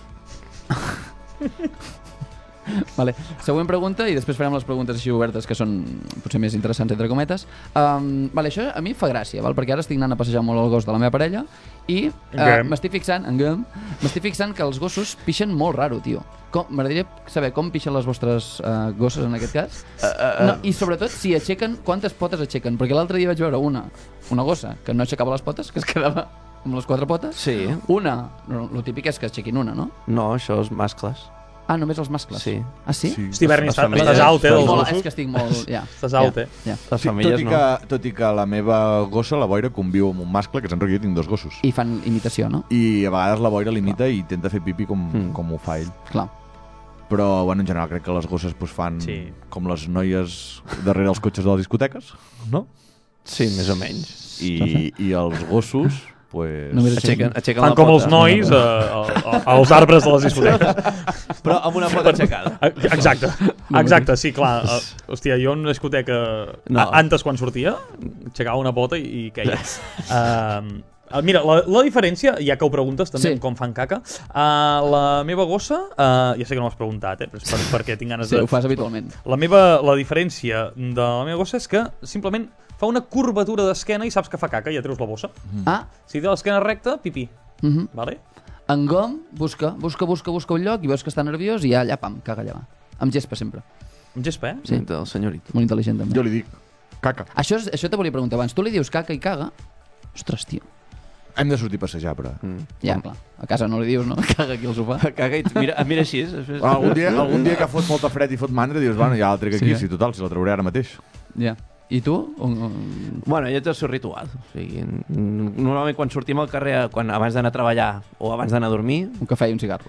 Vale. Següent pregunta i després farem les preguntes així obertes que són potser més interessants entre cometes. Um, vale, això a mi em fa gràcia, val? Perquè ara estic anant a passejar molt el gos de la meva parella i uh, Engam. m'estic fixant, engam, m'estic fixant que els gossos pixen molt raro, tio. Com- M'agradaria saber com pixen les vostres uh, gosses en aquest cas. Uh, uh, uh. No, I sobretot si aixequen, quantes potes aixequen? Perquè l'altre dia vaig veure una, una gossa que no aixecava les potes, que es quedava amb les quatre potes. Sí. Una, no, el típic és que aixequin una, no? No, això és mascles. Ah, només els mascles? Sí. Ah, sí? Sí. Hosti, Berni, Les estàs, femelles estàs alt, eh, són dels Molt, gossos. és que estic molt... Ja. Estàs alt, ja, eh? Ja. Les Sí, tot, femelles i no. que, tot i que la meva gossa, la boira, conviu amb un mascle, que és en Roger, jo tinc dos gossos. I fan imitació, no? I a vegades la boira l'imita i intenta fer pipi com, Mm. com ho fa ell. Clar. Però, bueno, en general crec que les gosses pues, fan Sí. com les noies darrere els cotxes de les discoteques, no? Sí, més o menys. I, i els gossos, pues... Només Aixequen, aixequen Fan la com pota. els nois a, a, a, als arbres de les discoteques. Però amb una pota aixecada. Exacte, exacte, sí, clar. Uh, hòstia, jo en una discoteca, No. no. antes quan sortia, aixecava una pota i, i queia. Uh, Uh, mira, la, la diferència, ja que ho preguntes també Sí. sí. com fan caca, uh, la meva gossa, uh, ja sé que no m'has preguntat, eh, però és per, perquè tinc ganes Sí, de... ho fas habitualment. La meva la diferència de la meva gossa és que simplement fa una curvatura d'esquena i saps que fa caca i ja treus la bossa. Ah, Si té l'esquena recta, pipí, uh -huh. vale? en Gom busca, busca, busca, busca un lloc i veus que està nerviós i ja allà, pam, caga allà. Amb gespa sempre. Amb gespa, eh? Sí. Del senyorito. Molt intel·ligent també. Jo li dic, caca. Això, és, això te volia preguntar abans. Tu li dius caca i caga? Ostres, tio. Hem de sortir a passejar, però... Mm. Ja, clar. A casa no li dius, no? Caga aquí al sofà. Caga i et mira, et mira així. Després... Algun dia, algun dia que fot molta fred i fot mandra, dius, bueno, ja la trec aquí, Sí, eh? sí, total, si la trauré ara mateix. Ja. I tu? On, on... Bueno, jo té el seu ritual. O sigui, n- normalment quan sortim al carrer, quan abans d'anar a treballar o abans d'anar a dormir, Un cafè i un cigarro.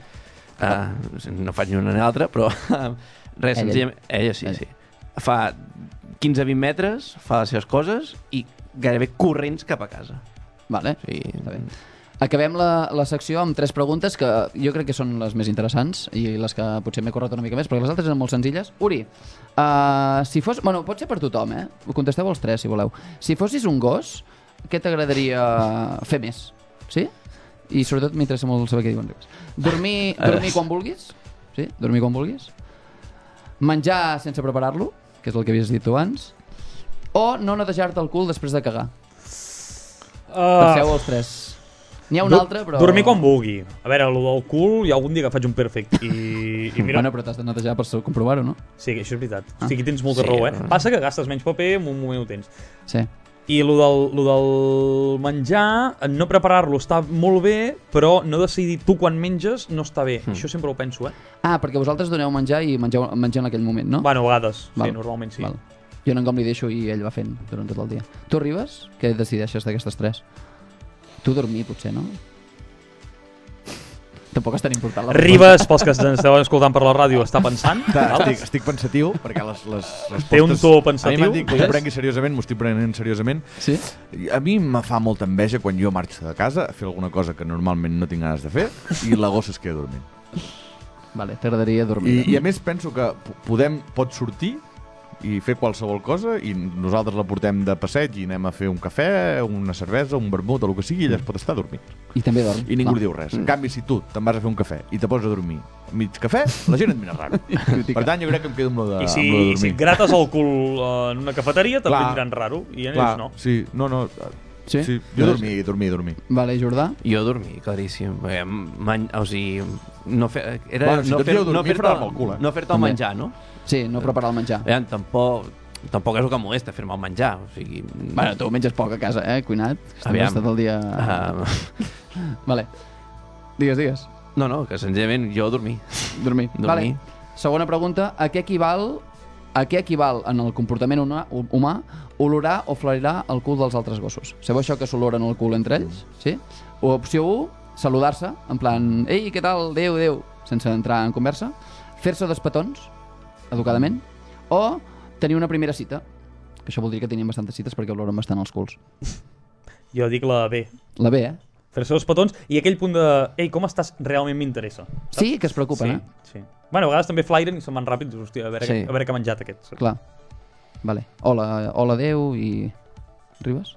uh, no faig ni una ni l'altra, però uh, res, Ella. senzillament... Ella sí, Ella. sí. Fa quinze a vint metres, fa les seves coses i gairebé corrents cap a casa. Vale. O sigui, Està bé. Acabem la, la secció amb tres preguntes que jo crec que són les més interessants i les que potser m'he corret una mica més, perquè les altres eren molt senzilles. Uri, uh, si fos... Bueno, pot ser per tothom, eh? Ho contesteu els tres, si voleu. Si fossis un gos, què t'agradaria fer més? Sí? I sobretot m'interessa molt saber què diuen. Dormir, dormir quan vulguis? Sí? Dormir quan vulguis? Menjar sense preparar-lo, que és el que havies dit tu abans? O no netejar-te el cul després de cagar? Uh... Penseu els tres. N'hi ha un altre, però... Dormir quan vulgui. A veure, el del cul, hi ha algun dia que faig un perfect. I, i mira... Bueno, però t'has de netejar per comprovar-ho, no? Sí, això és veritat. Ah. O sigui, aquí tens molta Sí, raó, eh? no? Passa que gastes menys paper, en un moment ho tens. Sí. I lo del, lo del menjar, no preparar-lo està molt bé, però no decidir tu quan menges no està bé. Mm. Això sempre ho penso, eh? Ah, perquè vosaltres doneu menjar i mengeu, mengeu en aquell moment, no? Bueno, a vegades, Val. sí, normalment sí. Val. Jo en com li deixo i ell va fent durant tot el dia. Tu arribes? Què decideixes d'aquestes tres? Tu dormir, potser, no? Tampoc és tan important la Ribes, pels que ens esteu escoltant per la ràdio, està pensant. Estic, estic pensatiu, perquè les, les respostes... Té un to pensatiu. A mi m'han dit que ho prengui seriosament, m'ho estic prenent seriosament. Sí? A mi me fa molta enveja quan jo marxo de casa a fer alguna cosa que normalment no tinc ganes de fer i la gossa es queda dormint. Vale, t'agradaria dormir. I, I a més penso que podem, pot sortir i fer qualsevol cosa i nosaltres la portem de passeig i anem a fer un cafè, una cervesa, un vermut o el que sigui i ella es pot estar dormint. I també dorm. I ningú no. li diu res. En canvi, si tu te'n vas a fer un cafè i te poses a dormir mig cafè, la gent et mira raro. Per tant, jo crec que em quedo amb lo de, I si, amb lo de i dormir. si et grates el cul uh, en una cafeteria, també Clar. et diran raro. I en Clar, ells no. sí, no, no. Sí? Sí, jo dormir, dormir, dormir. Vale, Jordà? Jo dormir, claríssim. Eh, Man... O sigui, no fer... Era Bueno, si no tots fer, dieu dormir, no fer-te farà mal cul, eh? no fer-te el També. menjar, no? Sí, no preparar el menjar. Eh, tampoc, tampoc és el que em molesta fer-me el menjar. O sigui... Bueno, tu menges poc a casa, eh, cuinat. Estem Aviam. estat el dia... Uh, Vale. Digues, digues. no, no, que senzillament jo dormir. Dormir. Dormir. Vale. Segona pregunta. A què equival a què equival en el comportament humà, humà olorar o florar el cul dels altres gossos? Sabeu això que s'oloren el cul entre ells? Sí? O opció u, saludar-se, en plan, ei, què tal, adéu, adéu, sense entrar en conversa. Fer-se dos petons, educadament. O tenir una primera cita, que això vol dir que tenien bastantes cites perquè oloren bastant els culs. Jo dic la B. La B, eh? Fer-se dos petons i aquell punt de... Ei, com estàs? Realment m'interessa. Sí, que es preocupen, Sí, eh? sí. Bueno, a vegades també flairen i se'n van ràpid. Dius, hòstia, a veure, Sí. sí. a veure què ha menjat aquest. Clar. Vale. Hola, hola, adéu i... Ribes?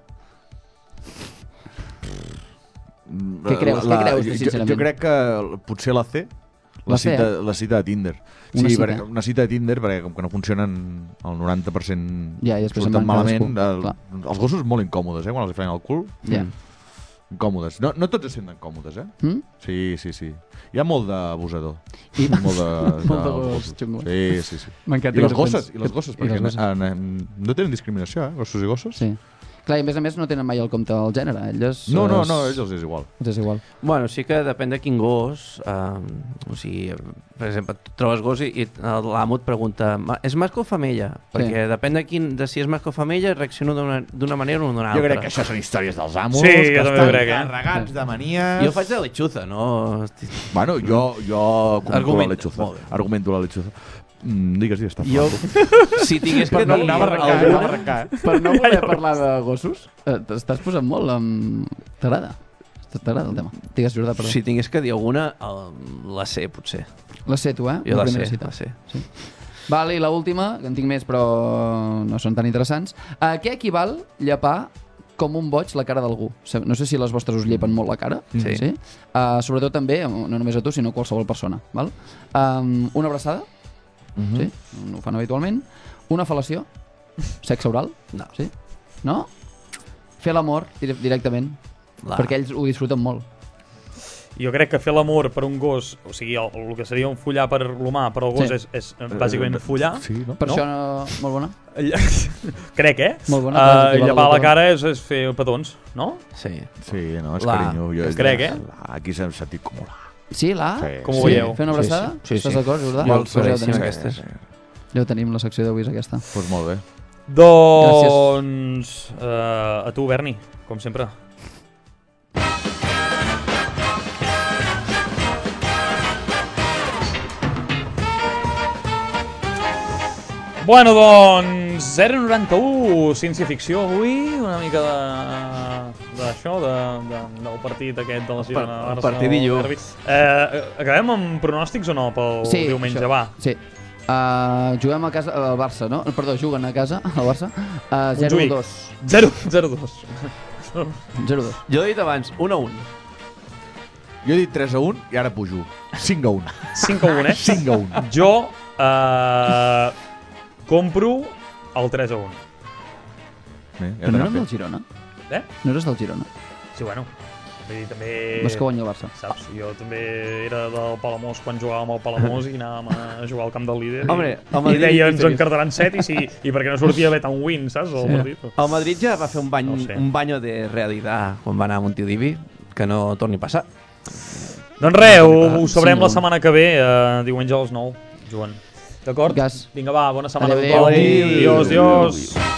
Què creus? Què creus, jo, sincerament? jo crec que potser la C, la, La C, cita, eh? la cita de Tinder. Una sí, cita. perquè, una cita de Tinder, perquè com que no funcionen el noranta per cent Ja, i després en surten van malament. cadascú. El, Clar. els gossos molt incòmodes, eh, quan els feien el cul. Ja. Incòmodes. No, no tots es senten còmodes, eh? Mm? Sí, sí, sí. Hi ha molt d'abusador. I... Molt de, Molt de de gos gossos. xungo. Sí, sí, sí. M'encanta I que les ho gosses, tens. i les gosses, I perquè les gosses. en, en, no tenen discriminació, eh? Gossos i gossos. Sí. Clar, i a més a més no tenen mai el compte del gènere. Elles... No, no, es- no, a ells els és igual. Els és igual. Bueno, sí que depèn de quin gos. Uh, o sigui, per exemple, tu trobes gos i, i l'amo et pregunta "Ma- és mascle o femella? Perquè depèn de, quin, de si és mascle o femella reacciono d'una d'una manera o d'una altra. Jo crec que això són històries dels amos, Sí, que jo també estan ho crec, eh? carregats de manies. Jo faig de lechuza, no? Hosti. Bueno, jo, jo compro Argumenta. la lechuza. Molt bé. Argumento la lechuza. Mm, digues, digues, està Jo, flaco. si tingués Per que no dir... anava a arrencar, alguna- anava a arrencar, eh? Per no voler parlar de gossos, eh, t'estàs posant molt amb... T'agrada? T'agrada el tema? Digues, Jordà, perdó. Si tingués que dir alguna, el- la C, potser. La sé, tu, eh? Jo la primera sé, cita. la sé. Sí. Vale, i l'última, que en tinc més però no són tan interessants. A què equival llepar com un boig la cara d'algú? No sé si les vostres us llepen molt la cara. Sí. sí? Uh, sobretot també, no només a tu, sinó a qualsevol persona. Val? Um, una abraçada, Mhm. sí? No ho fan habitualment. Una fel·lació, sexe oral, No. sí? No? Fer l'amor dire- directament, La... perquè ells ho disfruten molt. Jo crec que fer l'amor per un gos, o sigui, el, el que seria un follar per l'humà, per al gos Sí. és, és eh, bàsicament follar. Sí, no? Per No? això, no, molt bona. crec, eh? Molt bona, Uh, equival a llepar la la cara és, és fer petons, no? Sí. Sí, no, és La- carinyo. Jo, és crec, eh? La, aquí s'ha sentit com la... Sí, la? Sí. Com ho sí? veieu? Fer una abraçada? Sí, sí. Sí, Estàs sí. d'acord, Jordà? Jo Doncs ja ho claríssim, tenim. aquestes. Ja ho tenim, la secció d'avui és aquesta. Doncs pues molt bé. Doncs... Uh, a tu, Berni, com sempre. Bueno, doncs, zero noranta-u, ciència-ficció avui, una mica de d'això, de, de, del partit aquest de la Girona. El partidillo. Eh, acabem amb pronòstics o no pel Sí, diumenge? això. Va. Sí. Uh, juguem a casa al Barça, no? Perdó, juguen a casa al Barça. Uh, zero Montjuïc. dos. zero zero dos. zero dos. Jo he dit abans, un a un. Jo he dit tres a un i ara pujo. cinc a un. cinc a un, eh? cinc a un. Jo eh, compro el tres a un. Bé, ja Però no t'ha eres del fet. Girona? Eh? No eres del Girona? Sí, bueno. Vull dir, també... Vols que guanyi el Barça? Saps? Jo també era del Palamós quan jugàvem al Palamós i anàvem a jugar al camp del líder. Hombre, i, el i Madrid deia ens hi feia- en cardaran set i, si, i perquè no sortia bet un win, saps? El Sí. partit. El Madrid ja va fer un bany, No ho sé. un banyo de realitat quan va anar a Montilivi, que no torni a passar. Doncs res, ho, ho Sí, sabrem la no. setmana que ve, eh, diumenge a les nou, Joan. D'acord? Gas. Vinga, va, bona setmana a Adéu, tothom. adéu. Adiós, adiós.